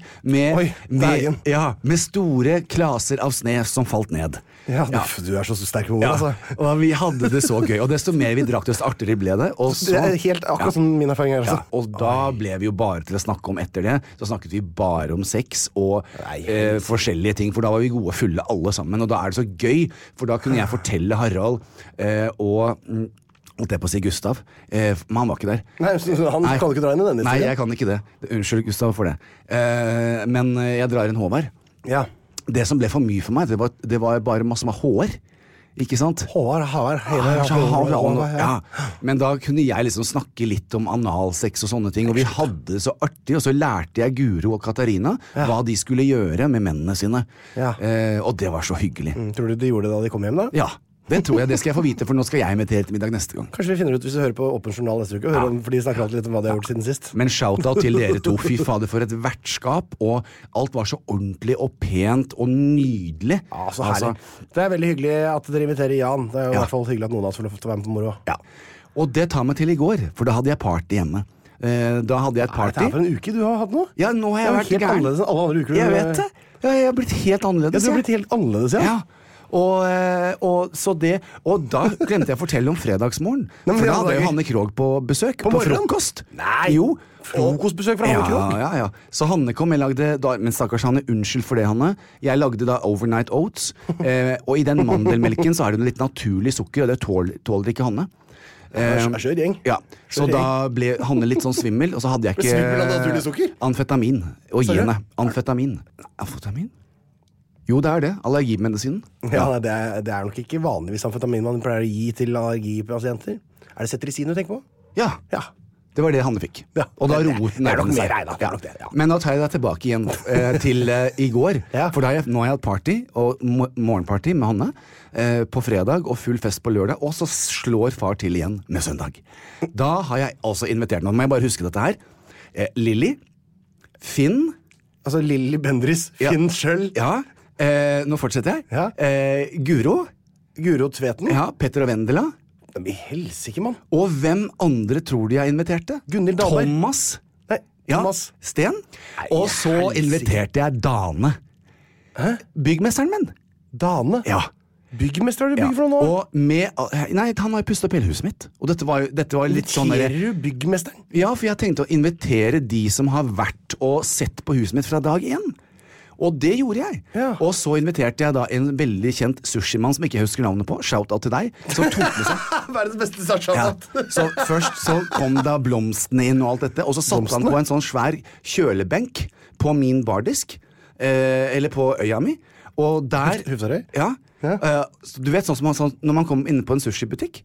Speaker 1: med store klaser av sne som falt ned.
Speaker 2: Ja, du er så sterk med ord, altså.
Speaker 1: Og vi hadde det så gøy, og desto mer vi drakk, desto artigere ble det. Og så,
Speaker 2: det er helt akkurat som min erfaring er også.
Speaker 1: Og da ble vi jo bare til å snakke om etter det. Så snakket vi bare om sex og forskjellige ting, for da var vi gode og fulle alle sammen. Og da er det så gøy, for da kunne jeg fortelle Harald og holdt jeg på å si Gustav, men han var ikke der.
Speaker 2: Nei, han kan ikke dra inn i denne historien.
Speaker 1: Nei, jeg kan ikke det. Unnskyld Gustav for det. Men jeg drar inn Håvard.
Speaker 2: Ja.
Speaker 1: Det som ble for mye for meg, det var bare masse med hår. Ikke sant?
Speaker 2: Håvard.
Speaker 1: Ja. Men da kunne jeg liksom snakke litt om analsex og sånne ting, og vi hadde det så artig, og så lærte jeg Guro og Katarina hva de skulle gjøre med mennene sine. Og det var så hyggelig.
Speaker 2: Tror du de gjorde det da de kom hjem da?
Speaker 1: Ja. Det tror jeg, det skal jeg få vite, for nå skal jeg invitere til middag neste gang.
Speaker 2: Kanskje vi finner ut hvis du hører på Åpen Journal neste uke, for de snakker alltid litt om hva de har gjort siden sist.
Speaker 1: Men shout-out til dere to, fy fader for et vertskap, og alt var så ordentlig og pent og nydelig.
Speaker 2: Ja, så herlig. Det er veldig hyggelig at dere inviterer Jan. Det er jo i hvert fall hyggelig at noen av oss får lov til å være med på moro.
Speaker 1: Ja, og det tar meg til i går, for da hadde jeg party hjemme. Da hadde jeg et party.
Speaker 2: Er dette for en uke du har hatt nå?
Speaker 1: Ja, nå har jeg vært
Speaker 2: helt annerledes enn alle andre uker.
Speaker 1: Jeg vet det. Ja, jeg har blitt helt annerledes.
Speaker 2: Ja, du har blitt helt annerledes, ja.
Speaker 1: Og da glemte jeg å fortelle om fredagsmorgen. For da hadde jo Hanne Krogh på besøk på frokost.
Speaker 2: Nei,
Speaker 1: jo.
Speaker 2: Frokostbesøk fra Hanne Krogh.
Speaker 1: Ja. Så Hanne kom, jeg lagde da, men stakkars Hanne, unnskyld for det, Hanne. Jeg lagde da overnight oats, og i den mandelmelken så er det litt naturlig sukker, og det tåler ikke Hanne.
Speaker 2: Ja,
Speaker 1: så da ble Hanne litt sånn svimmel, og så hadde jeg ikke
Speaker 2: svimmel av naturlig sukker?
Speaker 1: Amfetamin. Og gene. Amfetamin? Jo, det er det. Allergimedisinen.
Speaker 2: Ja, det er nok ikke vanligvis amfetamin man pleier å gi til allergipasienter. Er det Cetirizin du tenker på?
Speaker 1: Ja. Det var det Hanne fikk. Og da roet nervene seg. Men da tar jeg deg tilbake igjen til i går. For nå har jeg hatt party, og morgenparty med Hanne, på fredag, og full fest på lørdag, og så slår far til igjen med søndag. Da har jeg altså invitert noen. Må jeg bare huske dette her. Lilly, Finn.
Speaker 2: Altså Lilly Bendriss, Finn Schjøll.
Speaker 1: Ja. Nå fortsetter jeg. Guro
Speaker 2: Tveten.
Speaker 1: Ja, Petter og Vendela.
Speaker 2: Men helsike, mann.
Speaker 1: Og hvem andre tror de jeg inviterte?
Speaker 2: Gunnhild Dahlberg.
Speaker 1: Thomas Sten. Og så inviterte jeg Dane.
Speaker 2: Hæ?
Speaker 1: Byggmesteren min.
Speaker 2: Dane?
Speaker 1: Ja.
Speaker 2: Byggmester er du bygger for noe nå?
Speaker 1: Nei, han har jo pustet opp hele huset mitt. Og dette var litt sånn...
Speaker 2: Inviterer du byggmesteren?
Speaker 1: Ja, for jeg tenkte å invitere de som har vært og sett på huset mitt fra dag 1. Og det gjorde jeg. Og så inviterte jeg da en veldig kjent sushimann som ikke jeg husker navnet på, shout-out til deg, som tok med seg.
Speaker 2: Verdens beste shout-out.
Speaker 1: Så først så kom da blomstene inn og alt dette, og så satt han på en sånn svær kjølebenk på min bardisk, eller på øya mi, og der...
Speaker 2: Hufsarøy?
Speaker 1: Ja. Du vet sånn som når man kommer inn på en sushibutikk,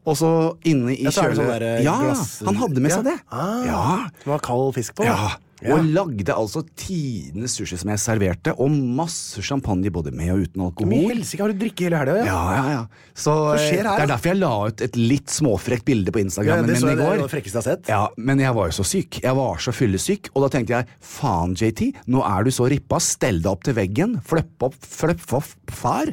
Speaker 1: Og så inne i
Speaker 2: så er det sånn der glass...
Speaker 1: han hadde med seg det.
Speaker 2: Det var kald fisk på.
Speaker 1: Og lagde altså tidenes sushi som jeg serverte, og masse champagne både med og uten alkohol.
Speaker 2: Men helsike, har du drikket hele helgen?
Speaker 1: Ja. Så det er derfor jeg la ut et litt småfrekt bilde på Instagram.
Speaker 2: Det så jeg det frekkeste jeg har sett.
Speaker 1: Ja, men jeg var jo så syk. Jeg var så fyllesyk, og da tenkte jeg, faen JT, nå er du så rippa, stell deg opp til veggen, fløpp opp far,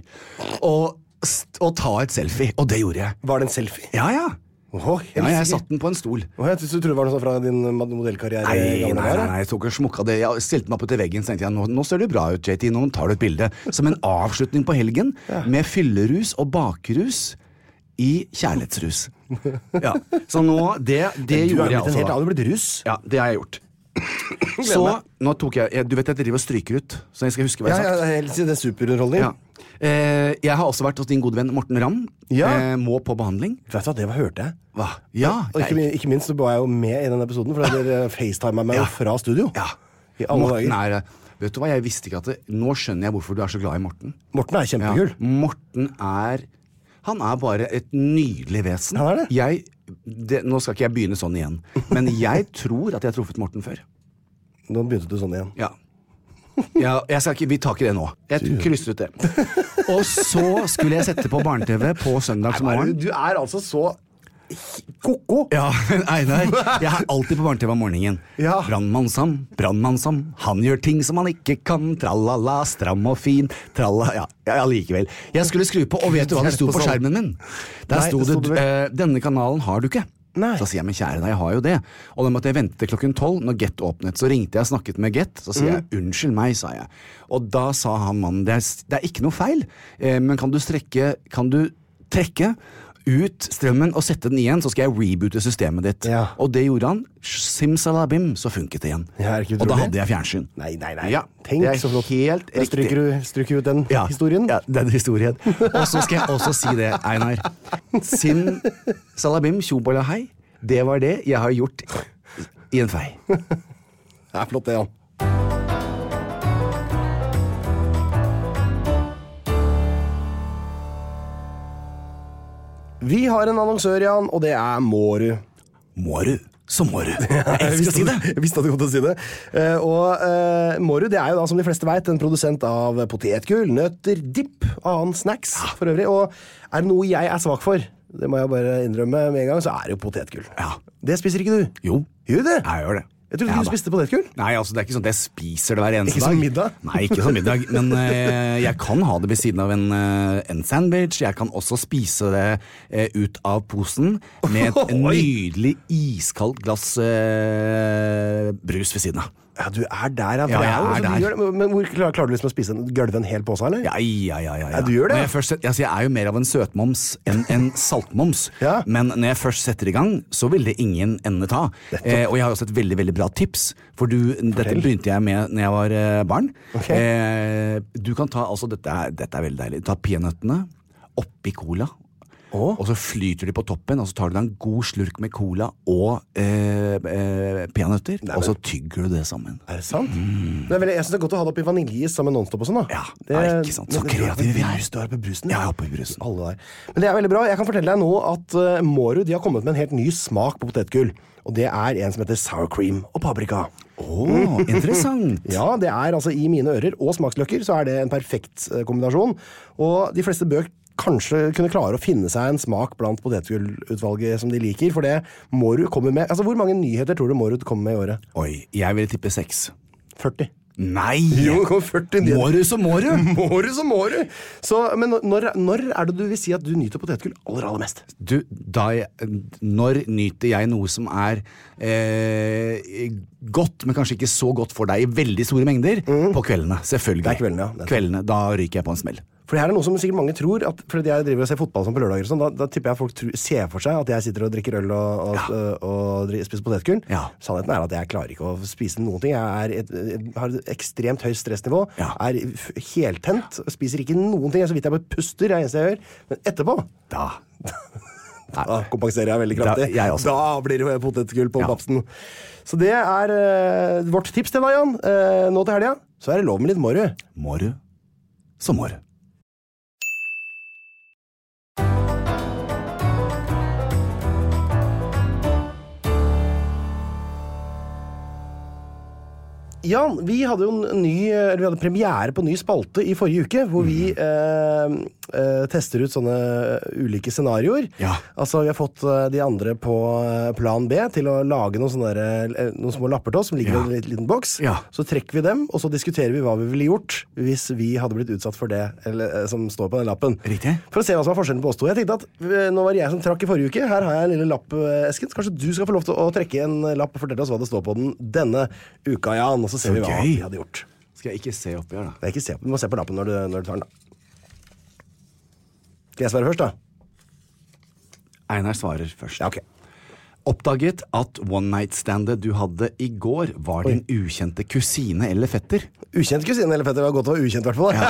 Speaker 1: og ta et selfie. Og det gjorde jeg.
Speaker 2: Var det en selfie?
Speaker 1: Ja. Jeg satt den på en stol.
Speaker 2: Jeg tror det var noe sånn fra din modellkarriere.
Speaker 1: Nei, jeg tok og smukka det. Jeg stilte meg opp til veggen, så tenkte jeg, nå ser du bra ut, JT, nå tar du et bilde. Som en avslutning på helgen, med fyllerus og bakrus i kjærlighetsrus. Så nå, det gjorde jeg altså.
Speaker 2: Du har blitt russ.
Speaker 1: Ja, det har jeg gjort. Så, nå tok jeg, du vet jeg driver og stryker ut, så jeg skal huske hva jeg har sagt.
Speaker 2: Det er superunderholdning.
Speaker 1: Jeg har også vært hos din gode venn Morten Ramm. Må på behandling.
Speaker 2: Vet du hva, det hørte jeg.
Speaker 1: Hva?
Speaker 2: Og ikke minst så var jeg jo med i den episoden, for dere FaceTimet meg fra studio. I alle
Speaker 1: Morten dager. Vet du hva, jeg visste ikke at nå skjønner jeg hvorfor du er så glad i Morten.
Speaker 2: Morten er kjempekul.
Speaker 1: Morten han er bare et nydelig vesen.
Speaker 2: Han er det.
Speaker 1: Nå skal ikke jeg begynne sånn igjen, men jeg tror at jeg har truffet Morten før.
Speaker 2: Nå begynte du sånn igjen.
Speaker 1: Vi tar ikke det nå. Jeg krysser ut det. Og så skulle jeg sette på barne-TV på søndagsmorgen.
Speaker 2: Du er altså så koko.
Speaker 1: Ja, Einar, jeg er alltid på barne-TV om morgenen. Brannmann Sam, han gjør ting som han ikke kan. Tralala, stram og fin. Likevel. Jeg skulle skru på, og vet du hva det sto på skjermen min? Der sto det, denne kanalen har du ikke. Så sier jeg, men kjære deg, jeg har jo det. Og da måtte jeg vente til 12:00 når Get åpnet. Så ringte jeg og snakket med Get. Så sier jeg, unnskyld meg, sa jeg. Og da sa han mannen, det er ikke noe feil, men kan du trekke ut strømmen og sette den igjen, så skal jeg reboote systemet ditt. Og det gjorde han. Simsalabim, så funket det igjen. Og da hadde jeg fjernsyn.
Speaker 2: Nei. Tenk så flott.
Speaker 1: Helt riktig.
Speaker 2: Stryker ut den historien.
Speaker 1: Ja, den historien. Og så skal jeg også si det, Einar. Simsalabim, tjobolahei. Det var det jeg har gjort i en fei.
Speaker 2: Det er flott det, Jan. Vi har en annonsør, Jan, og det er Mårud.
Speaker 1: Mårud? Så Mårud. Jeg elsker å si det.
Speaker 2: Jeg visste at du kom til å si det. Mårud, det er jo da, som de fleste vet, en produsent av potetgull, nøtter, dipp og annen snacks for øvrig. Og er det noe jeg er svak for, det må jeg bare innrømme med en gang, så er det jo potetgull. Det spiser ikke du?
Speaker 1: Jo.
Speaker 2: Gjør du det?
Speaker 1: Jeg gjør det.
Speaker 2: Jeg trodde du spiste potetgull?
Speaker 1: Nei, altså det er ikke sånn at jeg spiser det hver eneste dag.
Speaker 2: Ikke som middag?
Speaker 1: Nei, ikke som middag, men jeg kan ha det ved siden av en sandwich. Jeg kan også spise det ut av posen med et nydelig iskaldt glass brus ved siden av.
Speaker 2: Ja, du er der,
Speaker 1: jeg er der.
Speaker 2: Men hvor klarer du liksom å spise gølve en hel påse, eller?
Speaker 1: Ja,
Speaker 2: du gjør det?
Speaker 1: Jeg er jo mer av en søtmoms enn en saltmoms, men når jeg først setter i gang, så vil det ingen ende ta. Og jeg har også et veldig, veldig bra tips, for dette begynte jeg med når jeg var barn. Du kan ta, altså dette er veldig deilig, ta peanøttene oppi cola, og så flyter de på toppen, og så tar du deg en god slurk med cola og peanøtter, og så tygger du det sammen.
Speaker 2: Er det sant? Jeg synes det er godt å ha det oppi vaniljeis sammen med nonstop og sånn da.
Speaker 1: Ja, ikke sant. Så kreativ vi er.
Speaker 2: Du er på brusen.
Speaker 1: Ja, oppe i brusen.
Speaker 2: Alle der. Men det er veldig bra. Jeg kan fortelle deg nå at Mårud, de har kommet med en helt ny smak på potetgull. Og det er en som heter sour cream og paprika.
Speaker 1: Interessant.
Speaker 2: Ja, det er altså i mine ører og smaksløkker, så er det en perfekt kombinasjon. Og de fleste bør kanskje kunne klare å finne seg en smak blant potetgullutvalget som de liker, for det Mårud kommer med. Altså, hvor mange nyheter tror du Mårud kommer med i året?
Speaker 1: Oi, jeg vil tippe 6.
Speaker 2: 40.
Speaker 1: Nei!
Speaker 2: Jo, det kommer 40 nyheter.
Speaker 1: Mårud som Mårud!
Speaker 2: Mårud som Mårud! Så, men når er det du vil si at du nyter potetgull aller mest?
Speaker 1: Når nyter jeg noe som er godt, men kanskje ikke så godt for deg i veldig store mengder, på kveldene, selvfølgelig.
Speaker 2: Det er kveldene, ja.
Speaker 1: Kveldene, da ryker jeg på en smell.
Speaker 2: For det her er noe som sikkert mange tror, at fordi jeg driver og ser fotball som på lørdager og sånn, da tipper jeg folk ser for seg at jeg sitter og drikker øl og spiser potetgull. Sannheten er at jeg klarer ikke å spise noen ting. Jeg har et ekstremt høyt stressnivå, er heltent, spiser ikke noen ting, så vidt jeg bare puster, det er eneste jeg gjør. Men etterpå, da kompenserer jeg veldig kraftig. Da blir det potetgull på babsen. Så det er vårt tips til deg, Jan. Nå til helga, så er det lov med litt Mårud.
Speaker 1: Mårud som Mårud.
Speaker 2: Ja, vi hadde jo vi hadde premiere på ny spalte I forrige uke, hvor vi tester ut sånne ulike scenarioer.
Speaker 1: Ja.
Speaker 2: Altså, vi har fått de andre på plan B til å lage noen små lapper til oss, som ligger I en liten boks.
Speaker 1: Ja.
Speaker 2: Så trekker vi dem, og så diskuterer vi hva vi ville gjort hvis vi hadde blitt utsatt for det som står på den lappen.
Speaker 1: Riktig.
Speaker 2: For å se hva som forskjellen på oss to. Jeg tenkte at nå var jeg som trakk I forrige uke. Her har jeg en lille lapp, Esken. Så kanskje du skal få lov til å trekke en lapp og fortelle oss hva det står på den denne uka, Jan. Og så ser vi hva vi hadde gjort.
Speaker 1: Skal jeg ikke se oppi her, da?
Speaker 2: Nei, ikke se. Du må se på lappen når du tar den, da. Skal jeg svare først, da?
Speaker 1: Einar svarer først.
Speaker 2: Ja, ok.
Speaker 1: Oppdaget at one-night-standet du hadde I går var din ukjente kusine eller fetter.
Speaker 2: Ukjent kusine eller fetter? Det var godt å være ukjent, I hvert fall. Ja.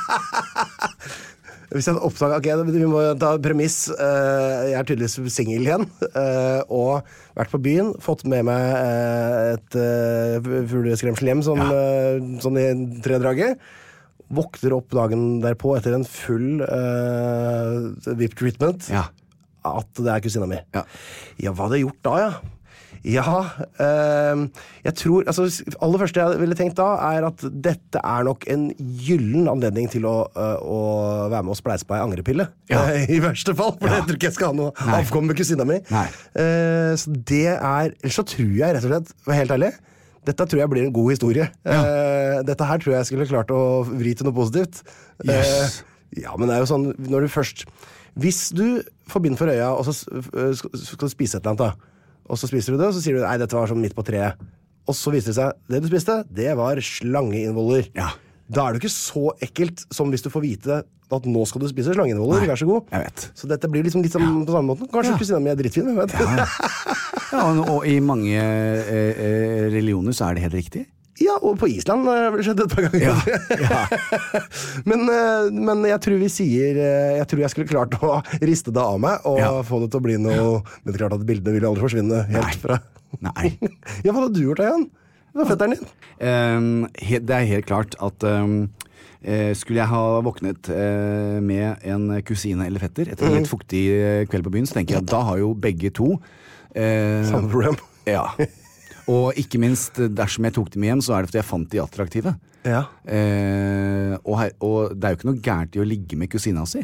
Speaker 2: Hvis jeg oppdager, ok, vi må ta premiss. Jeg tydeligvis single igjen, og vært på byen, fått med meg et fugleskremsel hjem sånn I 3-draget. Våkner opp dagen derpå etter en full VIP-treatment at det kusina mi. Ja, hva hadde jeg gjort da, ja? Ja, jeg tror, altså, aller første jeg ville tenkt da at dette nok en gyllen anledning til å være med og spleise på en angrepille. I verste fall, for jeg tror ikke jeg skal ha noe avkom med kusina mi. Så det ellers så tror jeg rett og slett, helt ærlig, dette tror jeg blir en god historie. Dette her tror jeg skulle klart å vri til noe positivt. Ja, men det jo sånn, når du først hvis du får bind for øya og så skal du spise et eller annet da, og så spiser du det, og så sier du, nei, dette var sånn midt på treet. Og så viser det seg, det du spiste, det var slangeinvoller.
Speaker 1: Ja.
Speaker 2: Da det jo ikke så ekkelt som hvis du får vite at nå skal du spise slangeinvoller, vær så god.
Speaker 1: Jeg vet.
Speaker 2: Så dette blir liksom litt sånn på samme måten. Kanskje kusina mi drittfin, jeg vet.
Speaker 1: Ja, og I mange religioner så det helt riktig.
Speaker 2: Ja, og på Island har det skjedd et par ganger.
Speaker 1: Ja.
Speaker 2: men jeg tror vi sier jeg tror jeg skulle klart å riste det av meg og få det til å bli noe. Men det klart at bildene vil aldri forsvinne helt fra.
Speaker 1: Nei.
Speaker 2: Ja, hva hadde du gjort da, Jan? Hva fetteren din?
Speaker 1: Det helt klart at skulle jeg ha våknet med en kusine eller fetter etter en litt fuktig kveld på byen, så tenker jeg at da har jo begge to
Speaker 2: samme problem.
Speaker 1: Ja. Og ikke minst, dersom jeg tok dem hjem, så det fordi jeg fant de attraktive.
Speaker 2: Ja.
Speaker 1: Og det jo ikke noe gærent I å ligge med kusina si.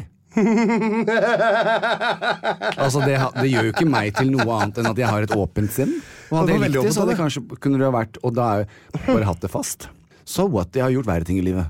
Speaker 1: Altså, det gjør jo ikke meg til noe annet enn at jeg har et åpent sinn. Og hadde jeg likt det, så hadde det kanskje kunne det ha vært, og da bare hatt det fast. So what? Jeg har gjort verre ting I livet.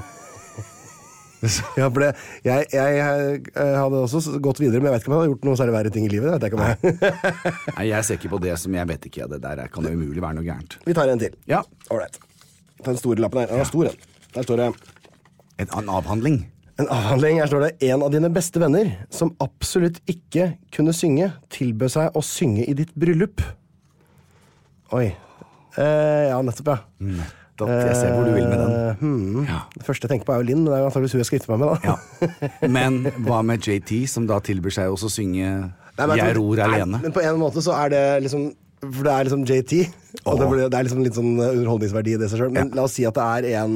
Speaker 2: Ja, for jeg hadde også gått videre, men jeg vet ikke om jeg hadde gjort noe særlig verre ting I livet. Det vet jeg ikke om jeg.
Speaker 1: Nei, jeg ser ikke på det som jeg vet ikke. Det der kan jo umulig være noe gærent.
Speaker 2: Vi tar en til.
Speaker 1: Ja.
Speaker 2: Alright. Ta den store lappen her. Den stor, den. Der står det
Speaker 1: en avhandling.
Speaker 2: En avhandling. Her står det en av dine beste venner som absolutt ikke kunne synge, tilbød seg å synge I ditt bryllup. Oi. Ja, nettopp, ja.
Speaker 1: Jeg ser hvor du vil med den.
Speaker 2: Det første jeg tenker på jo Linn, men det jo antageligvis hun jeg skal gifte meg med da.
Speaker 1: Ja. Men hva med JT, som da tilbyr seg også å synge Jeg ror alene?
Speaker 2: Men på en måte så det liksom, for det liksom JT, og det liksom litt sånn underholdningsverdi I det seg selv, men la oss si at det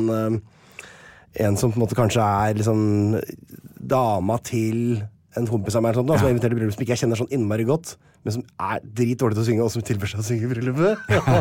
Speaker 2: en som på en måte kanskje liksom dama til en kompis av meg som jeg inviterer I bryllup, som ikke jeg kjenner sånn innmari godt, men som dritdårlig til å synge, og som tilbyr seg å synge I bryllupet.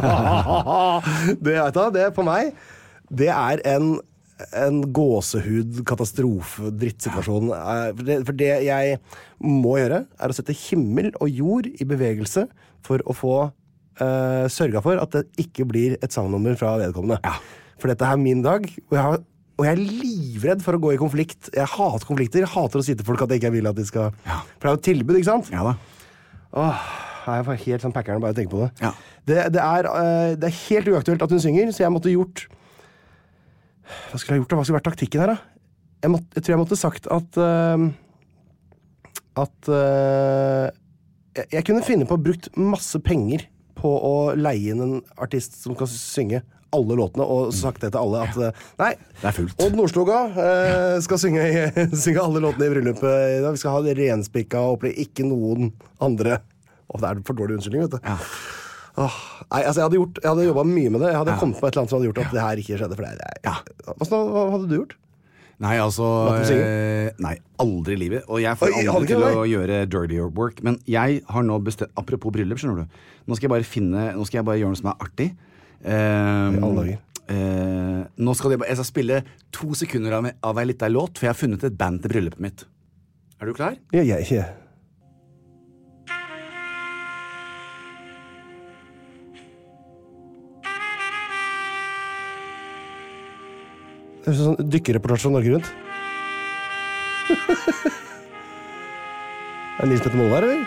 Speaker 2: Det for meg, det en gåsehud-katastrofe, drittsituasjon. For det jeg må gjøre, å sette himmel og jord I bevegelse for å få sørget for at det ikke blir et sangnummer fra vedkommende. For dette min dag, og jeg livredd for å gå I konflikt. Jeg hater konflikter. Jeg hater å si til folk at jeg ikke vil at de skal. For det jo et tilbud, ikke sant?
Speaker 1: Ja da.
Speaker 2: Jeg får helt sånn packeren bare å tenke på det.
Speaker 1: Ja.
Speaker 2: Det helt uaktuelt at hun synger, så jeg måtte gjort. Hva skulle jeg gjort da? Hva skulle vært taktikken her da? Jeg tror jeg måtte sagt at jeg kunne finne på å brukt masse penger på å leie inn en artist som kan synge alle låtene, og sagt det til alle at nei,
Speaker 1: det fullt.
Speaker 2: Odd Nordstoga skal synge alle låtene I bryllupet. Vi skal ha det renspikka og oppleve ikke noen andre. Det for dårlig unnskyldning, vet du. Ja. Nei, altså jeg hadde jobbet mye med det. Jeg hadde kommet på et eller annet som hadde gjort at det her ikke skjedde for deg. Hva hadde du gjort?
Speaker 1: Nei, altså nei, aldri I livet. Og jeg får aldri til å gjøre dirty work. Men jeg har nå bestemt, apropos bryllup, skjønner du. Nå skal jeg bare gjøre noe som artig.
Speaker 2: Alle dager.
Speaker 1: Nå skal jeg skal spille 2 sekunder av en liten låt, for jeg har funnet et band til bryllupet mitt. Er du klar?
Speaker 2: Ja, jeg er ikke. Det er sånn dykkerreportasje om Norge rundt. Er det Nils Petter Molle her, eller?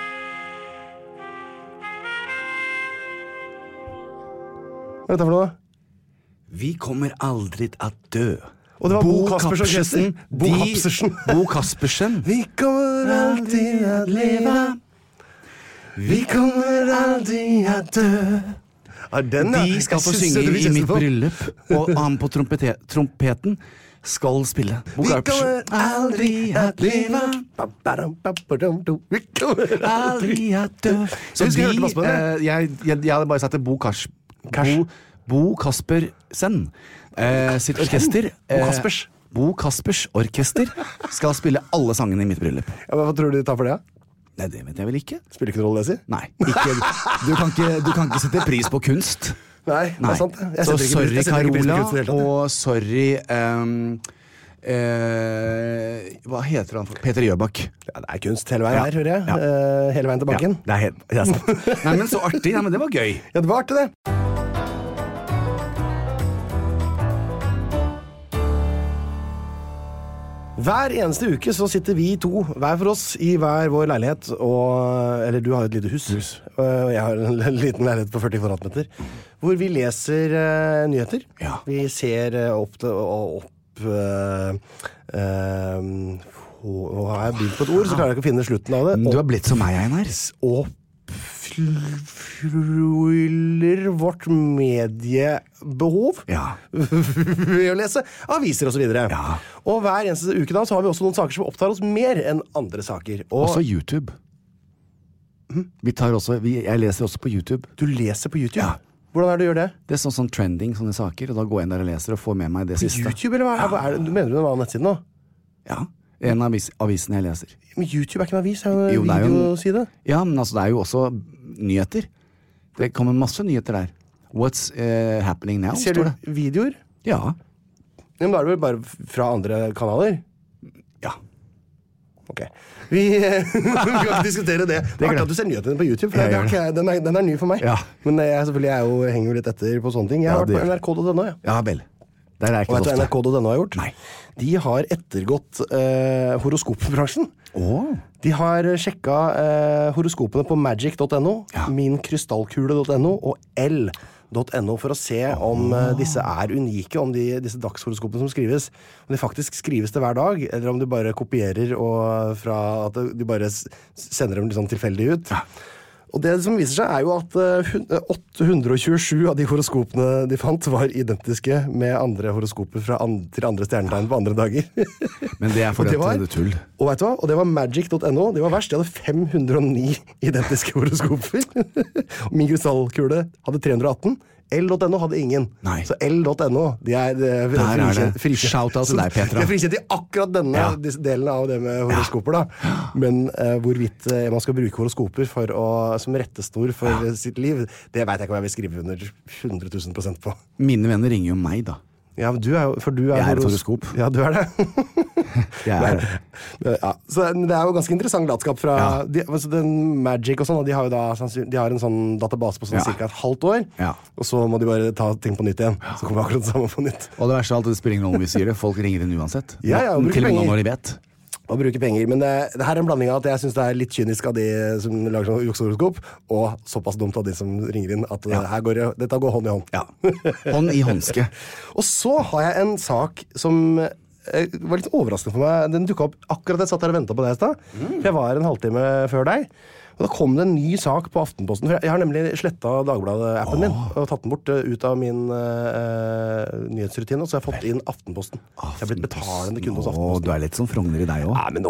Speaker 2: Hva er dette for noe?
Speaker 1: Vi kommer aldri til å dø.
Speaker 2: Og det var Bo Kaspersen.
Speaker 1: Bo Kaspersen.
Speaker 2: Vi kommer aldri til å leve. Vi kommer aldri til å dø.
Speaker 1: De skal få synge i mitt bryllup, og han på trompeten skal spille.
Speaker 2: Vi kommer aldri til å leve.
Speaker 1: Vi kommer aldri til å dø. Så jeg hadde bare sagt til Bo Kaspersen sitt orkester Bo Kaspers orkester skal spille alle sangene i mitt bryllup.
Speaker 2: Ja, men hva tror du de tar for det?
Speaker 1: Nei, det vet jeg vel ikke.
Speaker 2: Spiller ikke noen rolle, det sier?
Speaker 1: Nei, du kan ikke sette pris på kunst.
Speaker 2: Nei, det er sant.
Speaker 1: Så sorry Carola, og sorry hva heter han? Peter Jøbak.
Speaker 2: Ja, det er kunst hele veien her, hører jeg. Hele veien til banken.
Speaker 1: Ja, det er sant. Nei, men så artig. Ja, men det var gøy.
Speaker 2: Ja, det var artig det. Hver eneste uke så sitter vi to, hver for oss, i hver vår leilighet, eller du har jo et lite hus, og jeg har en liten leilighet på 40 kvadratmeter, hvor vi leser nyheter.
Speaker 1: Ja.
Speaker 2: Vi ser opp og har jeg begynt på et ord, så klarer jeg ikke å finne slutten av det.
Speaker 1: Du har blitt som meg, Einar.
Speaker 2: Fyller vårt mediebehov ved å lese aviser og så videre.
Speaker 1: Ja.
Speaker 2: Og hver eneste uke da så har vi også noen saker som opptar oss mer enn andre saker.
Speaker 1: Også YouTube. Jeg leser også på YouTube.
Speaker 2: Du leser på YouTube?
Speaker 1: Ja.
Speaker 2: Hvordan er det du gjør det?
Speaker 1: Det er sånn trending, sånne saker, og da går jeg inn der og leser og får med meg det
Speaker 2: på
Speaker 1: siste.
Speaker 2: På YouTube, eller hva er det? Du mener du det var nettsiden nå?
Speaker 1: Ja. En av avisene jeg leser.
Speaker 2: Men YouTube er ikke en avis, det er jo en videoside.
Speaker 1: Ja, men altså, det er jo også nyheter. Det kommer masse nyheter der. What's happening now,
Speaker 2: står det. Ser du videoer?
Speaker 1: Ja.
Speaker 2: Men da er det vel bare fra andre kanaler?
Speaker 1: Ja.
Speaker 2: Ok. Vi kan ikke diskutere det. Det er klart at du ser nyhetene på YouTube, for den er ny for meg.
Speaker 1: Ja.
Speaker 2: Men jeg henger jo litt etter på sånne ting. Jeg har vært på nrk.no, ja.
Speaker 1: Ja, vel. Og vet du hva
Speaker 2: nrk.no har gjort?
Speaker 1: Nei.
Speaker 2: De har ettergått horoskopbransjen. De har sjekket horoskopene på magic.no, minkrystallkule.no og l.no for å se om disse er unike, om disse dagshoroskopene som skrives, om de faktisk skrives til hver dag, eller om de bare kopierer fra at de bare sender dem litt sånn tilfeldig ut. Ja. Og det som viser seg er jo at 827 av de horoskopene de fant var identiske med andre horoskoper til andre stjernetegn på andre dager.
Speaker 1: Men det er fordi det er tull.
Speaker 2: Og vet du hva? Og det var magic.no. Det var verst. De hadde 509 identiske horoskoper. Min krystallkule hadde 318. L.no hadde ingen.
Speaker 1: Nei.
Speaker 2: Så L.no, de er frikjent.
Speaker 1: Shout-out til deg, Petra.
Speaker 2: De er frikjent i akkurat denne delen av det med horoskoper, da. Men hvorvidt man skal bruke horoskoper som rettesnor for sitt liv, det vet jeg ikke hva jeg vil skrive under 100 000% på.
Speaker 1: Mine venner ringer jo meg, da.
Speaker 2: Ja, men jeg
Speaker 1: er et horoskop.
Speaker 2: Ja, du er det.
Speaker 1: Jeg er det.
Speaker 2: Ja, så det er jo ganske interessant latskap fra den Magic og sånn, og de har en sånn database på sånn cirka et halvt år, og så må de bare ta ting på nytt igjen. Så kommer akkurat det samme på nytt.
Speaker 1: Og det verste av alt, det spiller ingen rolle om vi sier det. Folk ringer inn uansett.
Speaker 2: Ja, og
Speaker 1: til og med når de vet.
Speaker 2: Og bruke penger, men det her er en blanding av at jeg synes det er litt kynisk av de som lager sånn juksehoroskop, og såpass dumt av de som ringer inn at dette går hånd i hånd.
Speaker 1: Ja, hånd i håndske.
Speaker 2: Og så har jeg en sak som var litt overraskende for meg. Den dukket opp akkurat jeg satt her og ventet på det i sted. Jeg var en halvtime før deg. Og da kom det en ny sak på Aftenposten. For jeg har nemlig slettet Dagbladet-appen min og tatt den bort ut av min nyhetsrutine, og så har jeg fått inn Aftenposten. Så jeg har blitt betalende kunde hos Aftenposten.
Speaker 1: Du er litt sånn frogner i deg også.
Speaker 2: Ja, men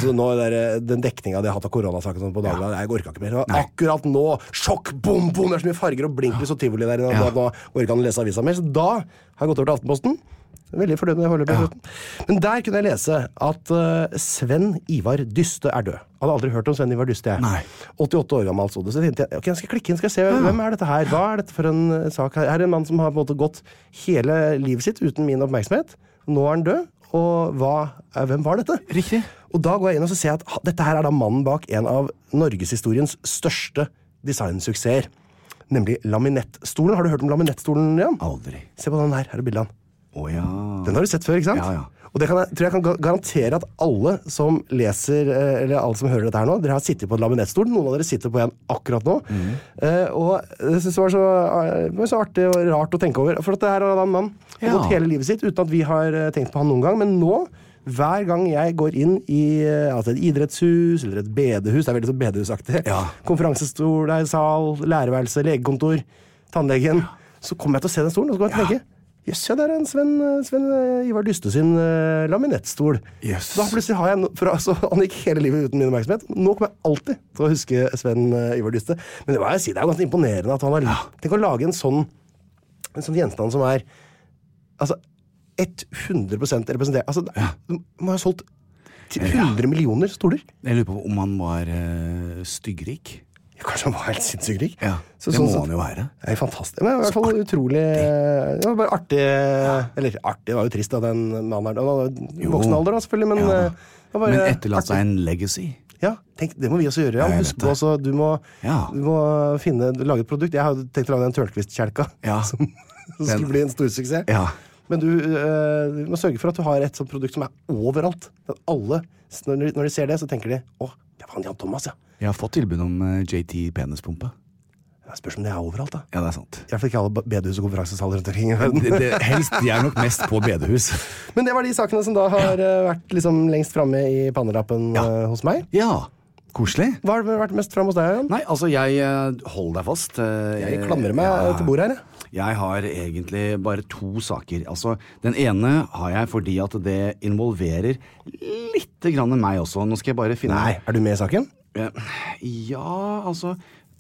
Speaker 2: den dekningen de har hatt av koronasaken på Dagbladet, jeg orker ikke mer. Akkurat nå, sjokk, bom, bom, det er så mye farger og blinklys og tivoli der, nå orker han å lese avisa mer. Så da har jeg gått over til Aftenposten. Veldig fornøyd når jeg holder på slutten. Men der kunne jeg lese at Sven Ivar Dyste er død. Hadde aldri hørt om Sven Ivar Dyste, jeg.
Speaker 1: Nei.
Speaker 2: 88 år gammel, så det. Så tenkte jeg, ok, jeg skal klikke inn, skal jeg se, hvem er dette her? Hva er dette for en sak? Her er en mann som har på en måte gått hele livet sitt uten min oppmerksomhet. Nå er han død, og hvem var dette?
Speaker 1: Riktig.
Speaker 2: Og da går jeg inn og så ser jeg at dette her er da mannen bak en av Norgeshistoriens største designsuksesser. Nemlig laminettstolen. Har du hørt om laminettstolen, Jan?
Speaker 1: Aldri.
Speaker 2: Se på den her er det bildet av den.
Speaker 1: Ja.
Speaker 2: Den har du sett før, ikke sant?
Speaker 1: Ja.
Speaker 2: Og det tror jeg kan garantere at alle som leser, eller alle som hører dette her nå, dere har sittet på en laminettstol. Noen av dere sitter på en akkurat nå. Og jeg synes det var så artig og rart å tenke over. For at det her er en mann som har gått hele livet sitt uten at vi har tenkt på han noen gang. Men nå, hver gang jeg går inn i et idrettshus eller et bedehus, det er veldig så bedehusaktig, konferansestol, sal, lærerværelse, legekontor, tannlegen, så kommer jeg til å se den stolen, og så går jeg til å tenke, jøss, det er en Sven Ivar Dyste sin laminettstol.
Speaker 1: Yes.
Speaker 2: Da plutselig har jeg, han gikk hele livet uten min oppmerksomhet. Nå kommer jeg alltid til å huske Sven Ivar Dyste. Men det er jo ganske imponerende at han har tenkt å lage en sånn gjenstand som er, altså, 100% representert. Altså, man har solgt 100 millioner stoler.
Speaker 1: Jeg lurer på om han var styggrik.
Speaker 2: Kanskje han var helt sinnssykt rik.
Speaker 1: Ja, det må han jo være.
Speaker 2: Det er fantastisk. Men i hvert fall utrolig. Det var bare artig. Eller artig, det var jo trist av den mannen her. Han var voksen alder da, selvfølgelig, men
Speaker 1: men etterlatt seg en legacy.
Speaker 2: Ja, tenk, det må vi også gjøre. Husk på også, du må lage et produkt. Jeg har tenkt å lage en Tørnquist-kjelka som skulle bli en stor suksess.
Speaker 1: Ja.
Speaker 2: Men du må sørge for at du har et sånt produkt som er overalt. At alle, når de ser det, så tenker de, det var han Jan Thomas,
Speaker 1: Jeg har fått tilbud om JT penispumpe.
Speaker 2: Jeg spørs om det er overalt, da.
Speaker 1: Ja, det er sant.
Speaker 2: I hvert fall ikke alle bedehus og konferansesaler rundt omkring i verden.
Speaker 1: Helst, de er nok mest på bedehus.
Speaker 2: Men det var de sakene som da har vært liksom lengst fremme i pannelappen hos meg.
Speaker 1: Ja, koselig.
Speaker 2: Hva har vært mest fremme hos deg, Jan?
Speaker 1: Nei, altså, jeg holder deg fast.
Speaker 2: Jeg klamrer meg til bordet her,
Speaker 1: Jeg har egentlig bare 2 saker. Altså, den ene har jeg fordi at det involverer litt grann meg også. Nå skal jeg bare finne...
Speaker 2: Nei, er du med i saken?
Speaker 1: Ja, altså...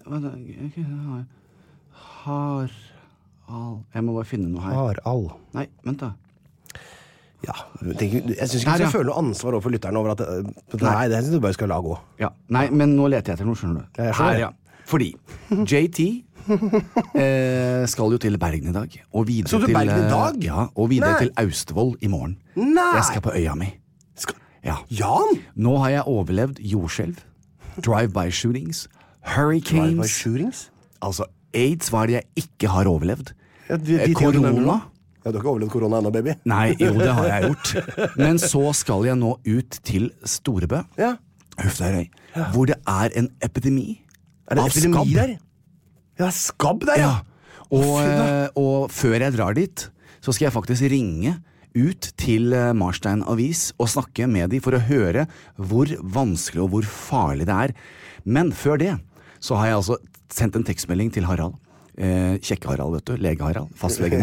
Speaker 1: Harald... Jeg må bare finne noe her.
Speaker 2: Harald.
Speaker 1: Nei, vent da.
Speaker 2: Ja, jeg synes ikke du skal føle noe ansvar overfor lytterne over at... Nei, det synes du bare skal la gå.
Speaker 1: Ja, nei, men nå leter jeg etter noe, skjønner du. Her, Fordi JT skal jo til Bergen i dag. Og videre
Speaker 2: skal du til Bergen i dag?
Speaker 1: Ja, og videre til Austevoll i morgen.
Speaker 2: Nei!
Speaker 1: Jeg skal på øya mi.
Speaker 2: Jan?
Speaker 1: Nå har jeg overlevd jordskjelv, drive-by-shootings, hurricanes.
Speaker 2: Drive-by-shootings?
Speaker 1: Altså, AIDS var det jeg ikke har overlevd.
Speaker 2: Korona. Ja, du har ikke overlevd korona ennå, baby.
Speaker 1: Nei, jo, det har jeg gjort. Men så skal jeg nå ut til Storebø, Hufteirøy, hvor det er en epidemi av skabb.
Speaker 2: Der? Ja, skabb der,
Speaker 1: Og før jeg drar dit, så skal jeg faktisk ringe ut til Marstein Avis og snakke med dem for å høre hvor vanskelig og hvor farlig det er. Men før det, så har jeg altså sendt en tekstmelding til Harald. Kjekke-Harald, vet du, lege-Harald, fastlegen.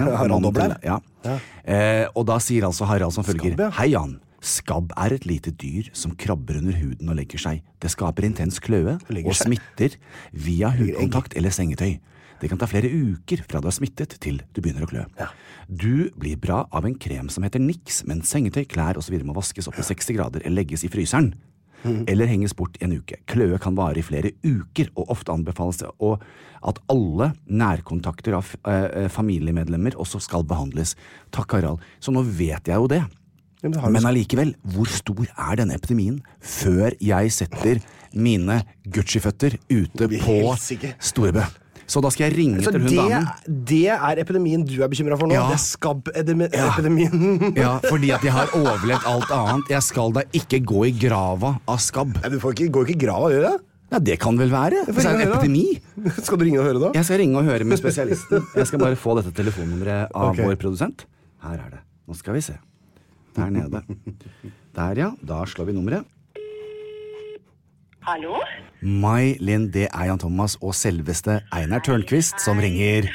Speaker 1: Og da sier altså Harald som følger: Hei Jan, skabb er et lite dyr som krabber under huden og legger seg. Det skaper intens kløe og smitter via hudkontakt eller sengetøy. Det kan ta flere uker fra du har smittet til du begynner å klø. Du blir bra av en krem som heter Nix, men sengetøy, klær og så videre må vaskes opp til 60 grader eller legges i fryseren. Eller henges bort en uke. Kløe kan vare i flere uker, og ofte anbefales det at alle nærkontakter av familiemedlemmer også skal behandles. Takk, Harald. Så nå vet jeg jo det. Men allikevel, hvor stor er denne epidemien før jeg setter mine Gucci-føtter ute på Storebø? Så da skal jeg ringe til hun damen.
Speaker 2: Det er epidemien du er bekymret for nå? Det er skabb-epidemien?
Speaker 1: Ja, fordi at jeg har overlevd alt annet. Jeg skal da ikke gå i grava av skabb.
Speaker 2: Nei, du går ikke i grava, gjør du?
Speaker 1: Ja, det kan vel være. Det er en epidemi.
Speaker 2: Skal du ringe og høre da?
Speaker 1: Jeg skal ringe og høre med spesialisten. Jeg skal bare få dette telefonnummeret av vår produsent. Her er det. Nå skal vi se. Der nede. Der, ja. Da slår vi nummeret.
Speaker 3: Hallo?
Speaker 1: May-Linn, det er Jan Thomas og selveste Einar Tørnquist som ringer.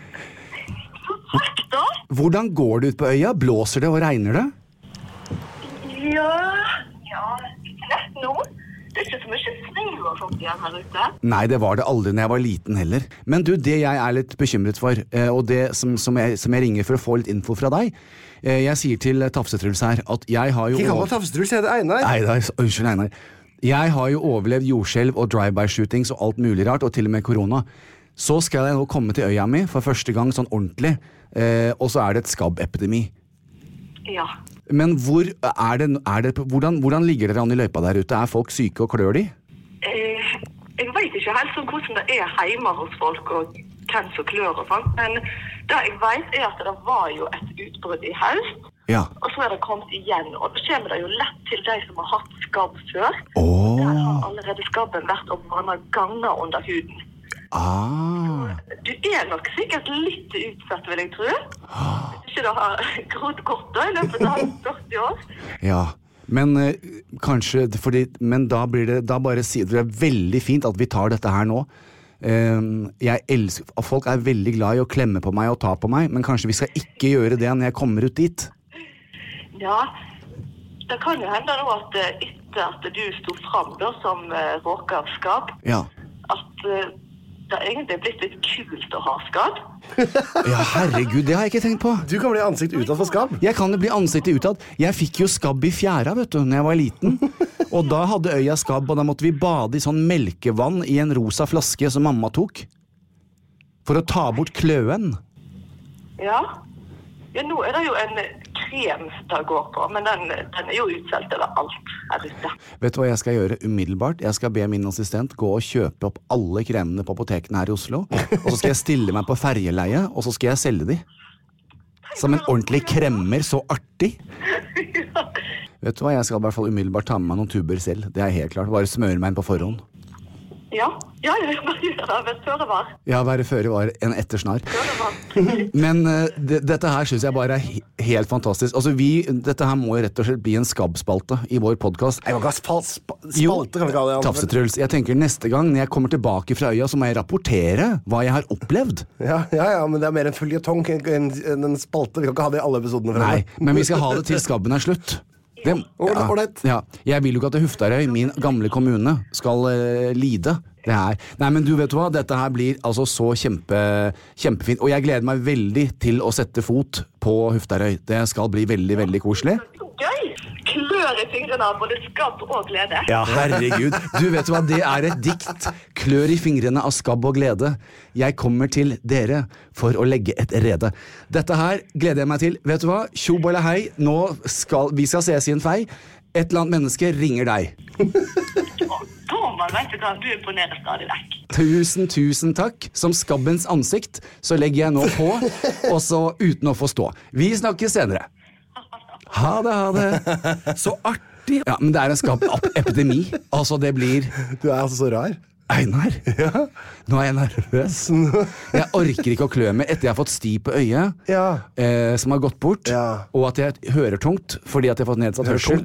Speaker 3: Takk da.
Speaker 1: Hvordan går det ut på øya? Blåser det og regner det?
Speaker 3: Ja, ikke nesten nå. Det er ikke så mye snø og sånt igjen her ute.
Speaker 1: Nei, det var det aldri når jeg var liten heller. Men du, det jeg er litt bekymret for, og det som jeg ringer for å få litt info fra deg, jeg sier til Tafsetruls her at jeg har jo...
Speaker 2: Ikke kall meg Tafsetruls, jeg heter Einar.
Speaker 1: Unnskyld, Einar. Jeg har jo overlevd jordskjelv og drive-by-shootings og alt mulig rart, og til og med korona. Så skal jeg nå komme til øya mi for første gang sånn ordentlig, og så det et skabbepidemi.
Speaker 3: Ja.
Speaker 1: Men hvordan ligger dere an i løypa der ute? Folk syke og klør de?
Speaker 3: Jeg vet ikke helt sånn hvordan det hjemme hos folk og hvem som klør og sånt, men det jeg vet at det var jo et utbrudd i høst, og så det kommet igjen, og da kommer det jo lett til de som har hatt skabb før. Der har allerede skabben vært opp mange ganger under huden. Du nok sikkert litt utsatt, vil jeg tro. Hvis ikke det har grodd godt da, i løpet av 40 år.
Speaker 1: Ja, men kanskje, men da bare sier det veldig fint at vi tar dette her nå. Jeg elsker, folk veldig glad i å klemme på meg og ta på meg, men kanskje vi skal ikke gjøre det når jeg kommer ut dit.
Speaker 3: Ja, det kan jo hende nå at etter at du stod fram da, som råker av skabb, at det egentlig blitt litt kult å ha skabb.
Speaker 1: Ja, herregud, det har jeg ikke tenkt på.
Speaker 2: Du kan bli ansikt utad for skabb.
Speaker 1: Jeg kan bli ansiktet utad. Jeg fikk jo skabb i fjæra, vet du, når jeg var liten. Og da hadde øya skabb, og da måtte vi bade i sånn melkevann i en rosa flaske som mamma tok. For å ta bort kløen.
Speaker 3: Ja, nå det jo en krem det går på, men den jo utselt over alt her ute.
Speaker 1: Vet du hva jeg skal gjøre umiddelbart? Jeg skal be min assistent gå og kjøpe opp alle kremene på apotekene her i Oslo, og så skal jeg stille meg på ferjeleie, og så skal jeg selge de. Som en ordentlig kremmer, så artig. Vet du hva, jeg skal i hvert fall umiddelbart ta med meg noen tuber selv. Det helt klart, bare smøre meg inn på forhånd.
Speaker 3: Ja, jeg bare gjør det, være føre var.
Speaker 1: Ja, være føre var en ettersnar. Men dette her synes jeg bare helt fantastisk. Altså dette her må jo rett og slett bli en skabbspalte i vår podcast.
Speaker 2: Spalte kan vi kalle det.
Speaker 1: Tafsetruls. Jeg tenker neste gang når jeg kommer tilbake fra øya, så må jeg rapportere hva jeg har opplevd.
Speaker 2: Ja, men det mer en føljetong enn en spalte. Vi kan ikke ha det i alle episodene.
Speaker 1: Nei, men vi skal ha det til skabben slutt. Jeg vil jo ikke at Huftarøy, min gamle kommune, skal lide det her. Nei, men du vet hva, dette her blir altså så kjempefint, og jeg gleder meg veldig til å sette fot på Huftarøy. Det skal bli veldig, veldig koselig.
Speaker 3: Gøy! Klør i fingrene av både skabb og glede.
Speaker 1: Ja, herregud. Du vet hva, det et dikt. Klør i fingrene av skabb og glede. Jeg kommer til dere for å legge et rede. Dette her gleder jeg meg til. Vet du hva? Tjo bolle hei, vi skal ses i en fei. Et eller annet menneske ringer deg.
Speaker 3: Man vet ikke at du imponerer stadig vekk.
Speaker 1: Tusen takk. Som skabbens ansikt, så legger jeg nå på, og så uten å forstå. Vi snakkes senere. Ha det. Så artig. Ja, men det en skabbepidemi. Altså, det blir...
Speaker 2: Du altså så rar.
Speaker 1: Einar, nå jeg nervøs. Jeg orker ikke å klø meg etter jeg har fått sti på øyet, som har gått bort, og at jeg hører tungt, fordi at jeg har fått nedsatt hørsel.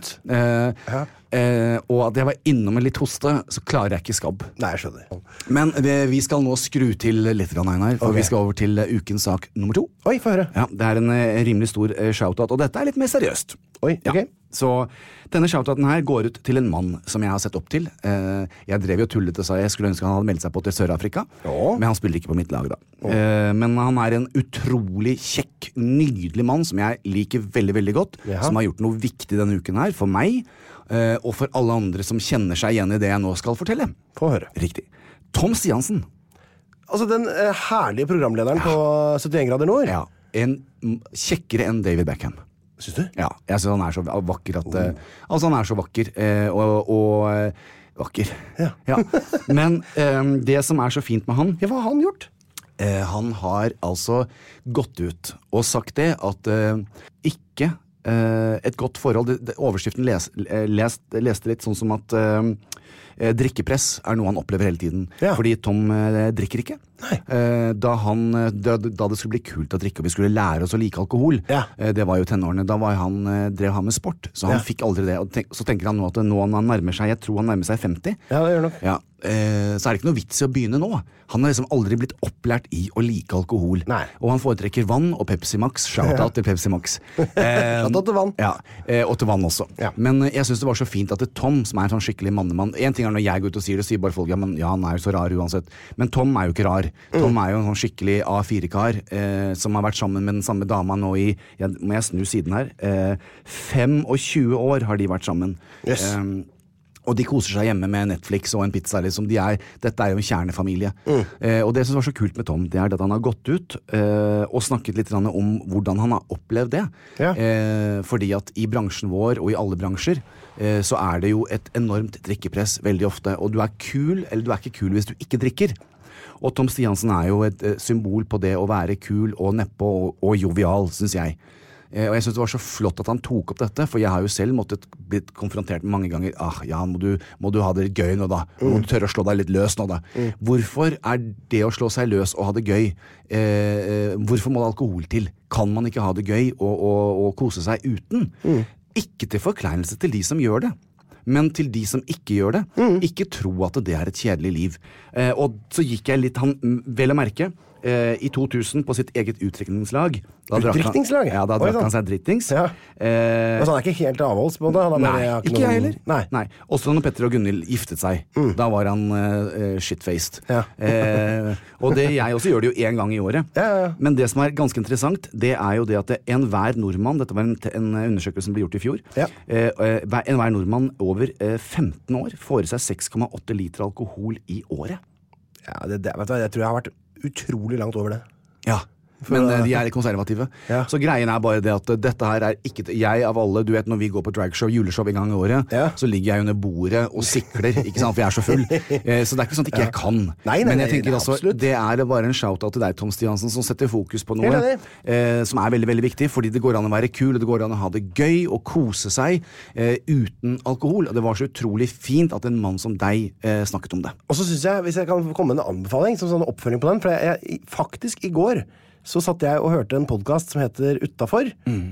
Speaker 1: Og at jeg var innom med litt hoste, så klarer jeg ikke skabb.
Speaker 2: Nei, jeg skjønner.
Speaker 1: Men vi skal nå skru til litt, Einar, for vi skal over til ukens sak nummer 2.
Speaker 2: Oi, få høre.
Speaker 1: Ja, det en rimelig stor shoutout, og dette litt mer seriøst.
Speaker 2: Oi, ok.
Speaker 1: Ja. Så denne shoutouten her går ut til en mann som jeg har sett opp til. Jeg drev jo tullet og sa jeg skulle ønske han hadde meldt seg på til Sør-Afrika, men han spiller ikke på mitt lag da. Men han en utrolig kjekk, nydelig mann som jeg liker veldig, veldig godt, som har gjort noe viktig denne uken her, for meg, og for alle andre som kjenner seg igjen i det jeg nå skal fortelle.
Speaker 2: Få høre.
Speaker 1: Riktig. Tom Stiansen.
Speaker 2: Altså den herlige programlederen på 71 grader nord.
Speaker 1: Ja, en kjekkere enn David Beckham.
Speaker 2: Synes du?
Speaker 1: Ja, jeg synes han så vakker at... Altså han så vakker, og vakker. Ja. Men det som så fint med han...
Speaker 2: Ja, hva har han gjort?
Speaker 1: Han har altså gått ut og sagt det at ikke et godt forhold... Overskriften leste litt sånn som at drikkepress noe han opplever hele tiden. Fordi Tom drikker ikke. Da det skulle bli kult å drikke, og vi skulle lære oss å like alkohol, det var jo tenårene, da drev han med sport, så han fikk aldri det, og så tenker han nå at nå han nærmer seg, jeg tror han nærmer seg 50.
Speaker 2: Ja, det gjør nok.
Speaker 1: Ja, så det ikke noe vits i å begynne nå. Han har liksom aldri blitt opplært i å like alkohol.
Speaker 2: Nei.
Speaker 1: Og han foretrekker vann og Pepsi Max. Shout-out til Pepsi Max.
Speaker 2: Shout-out til vann.
Speaker 1: Ja, og til vann også. Ja. Men jeg synes det var så fint at det Tom, som en sånn skikkelig mannemann, en ting når jeg går ut og sier det, sier bare folk, han jo så rar uansett. Men Tom jo ikke rar. Tom jo en sånn skikkelig A4-kar, som har vært sammen med den samme dama nå i, må jeg snu siden her, 25 år har de vært sammen.
Speaker 2: Yes.
Speaker 1: Og de koser seg hjemme med Netflix og en pizza, liksom. Dette jo en kjernefamilie. Og det som var så kult med Tom, det at han har gått ut og snakket litt om hvordan han har opplevd det. Ja. Fordi at i bransjen vår, og i alle bransjer, så det jo et enormt drikkepress veldig ofte. Og du kul, eller du ikke kul hvis du ikke drikker. Og Tom Stiansen jo et symbol på det å være kul og neppe og jovial, synes jeg. Og jeg synes det var så flott at han tok opp dette, for jeg har jo selv måttet blitt konfrontert mange ganger. Må du ha det gøy nå da? Må du tørre å slå deg litt løs nå da? Hvorfor det å slå seg løs og ha det gøy? Hvorfor må det alkohol til? Kan man ikke ha det gøy og kose seg uten? Ikke til forkleinelse til de som gjør det, men til de som ikke gjør det. Ikke tro at det et kjedelig liv. Og så gikk jeg litt, vel å merke, i 2000 på sitt eget utdrikningslag.
Speaker 2: Utdrikningslag?
Speaker 1: Ja, da drakk han seg drittings. Ja.
Speaker 2: Så han ikke helt avholds på det?
Speaker 1: Nei, ikke jeg heller. Nei. Også når Petter og Gunnhild giftet seg. Da var han shitfaced. Ja. Og det jeg også gjør det jo en gang i året. Ja. Men det som ganske interessant, det jo det at enhver nordmann, dette var en undersøkelse som ble gjort i fjor, enhver nordmann over 15 år får i seg 6,8 liter alkohol i året.
Speaker 2: Ja, vet du hva, jeg tror jeg har vært utrolig langt over det.
Speaker 1: Ja, men de litt konservative. Ja. Så greien bare det at dette her ikke jeg av alle, du vet når vi går på dragshow, juleshow en gang i året, så ligger jeg under bordet og sikler, ikke sant, for jeg så full. Så det ikke sånn at ikke jeg kan. Nei, men jeg tenker altså, det bare en shout-out til deg, Tom Stiansen, som setter fokus på noe som veldig, veldig viktig, fordi det går an å være kul, og det går an å ha det gøy og kose seg uten alkohol. Og det var så utrolig fint at en mann som deg snakket om det.
Speaker 2: Og så synes jeg, hvis jeg kan komme med en anbefaling, som sånn oppfølging på den, for jeg faktisk i går så satt jeg og hørte en podcast som heter Uttafor,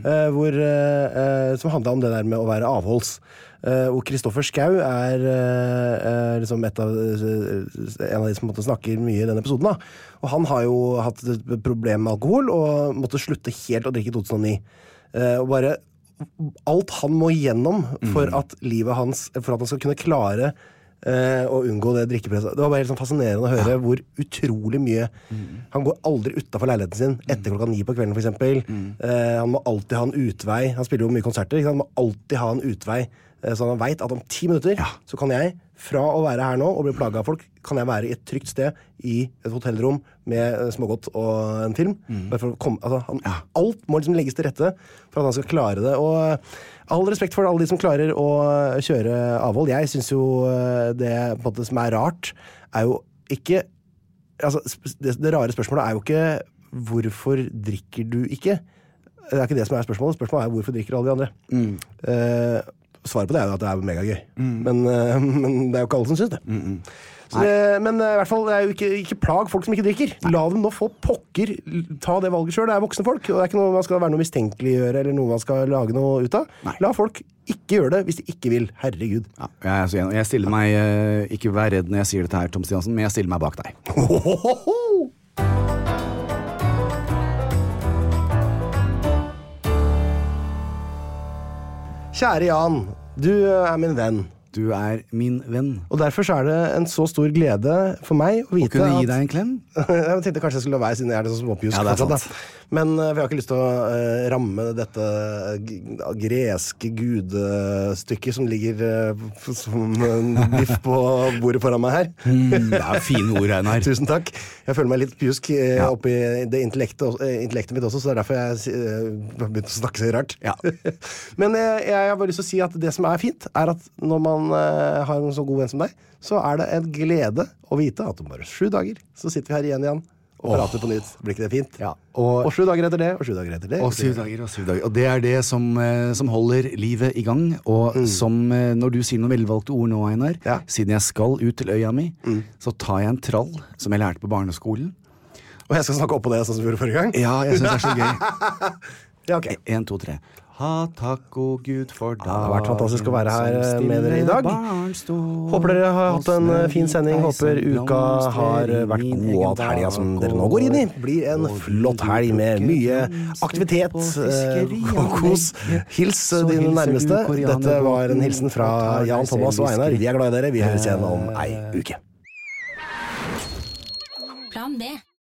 Speaker 2: som handlet om det der med å være avholds. Hvor Kristoffer Schau liksom en av de som snakker mye i denne episoden da. Og han har jo hatt et problem med alkohol og måtte slutte helt å drikke i 2009. Og bare alt han må gjennom for at livet hans, for at han skal kunne klare og unngå det drikkepresset. Det var bare helt sånn fascinerende å høre hvor utrolig mye han går aldri utenfor leiligheten sin etter 9 på kvelden for eksempel. Han må alltid ha en utvei. Han spiller jo mye konserter, han må alltid ha en utvei, så han vet at om 10 minutter så kan jeg, fra å være her nå og bli plaget av folk, kan jeg være i et trygt sted i et hotellrom med smågodt og en film. Bare for å komme, alt må liksom legges til rette for at han skal klare det. Og all respekt for alle de som klarer å kjøre avhold. Jeg synes jo det på en måte som rart jo ikke, altså det rare spørsmålet jo ikke hvorfor drikker du ikke? Det ikke det som spørsmålet. Spørsmålet hvorfor drikker alle de andre? Svaret på det jo at det megagøy. Men det jo ikke alle som synes det. Men i hvert fall, det jo ikke plag folk som ikke drikker. La dem nå få pokker ta det valget selv. Det voksne folk, og det ikke noe man skal være noe mistenkeliggjøre eller noe man skal lage noe ut av. La folk ikke gjøre det hvis de ikke vil. Herregud. Ja,
Speaker 1: jeg stiller meg, ikke vær redd når jeg sier dette her, Tom Stiansen, men jeg stiller meg bak deg.
Speaker 2: Kjære Jan, du min venn.
Speaker 1: Du min venn.
Speaker 2: Og derfor så det en så stor glede for meg å vite
Speaker 1: å kunne gi deg en klem?
Speaker 2: Jeg tenkte kanskje jeg skulle la være siden jeg det så småpjusk. Ja, det sant. Men jeg har ikke lyst til å ramme dette greske gudestykket som ligger som en biff på bordet foran meg her.
Speaker 1: Det fine ord, Einar.
Speaker 2: Tusen takk. Jeg føler meg litt pjusk oppi det intellektet mitt også, så det derfor jeg begynte å snakke så rart. Ja. Men jeg har bare lyst til å si at det som fint, at når man har en så god venn som deg, så det en glede å vite at om bare 7 dager så sitter vi her igjen og prater på nytt. Blir ikke det fint? Ja. Og 7 dager etter det, og 7 dager etter det.
Speaker 1: Og 7 dager, og 7 dager. Og det det som holder livet i gang, og som, når du sier noen velvalgte ord nå, Einar, siden jeg skal ut til øya mi, så tar jeg en trall som jeg lærte på barneskolen.
Speaker 2: Og jeg skal snakke opp på det, sånn som vi gjorde forrige gang?
Speaker 1: Ja, jeg synes det så gøy.
Speaker 2: Ja, ok.
Speaker 1: 1, 2, 3. Ha takk og Gud for dag.
Speaker 2: Det har vært fantastisk å være her med dere i dag. Håper dere har hatt en fin sending. Håper uka har vært god, og at helga som dere nå går inn i blir en flott helg med mye aktivitet og kos. Hils dine nærmeste. Dette var en hilsen fra Jan Thomas og Einar. Vi glad i dere. Vi høres igjen om ei uke.
Speaker 4: Plan B.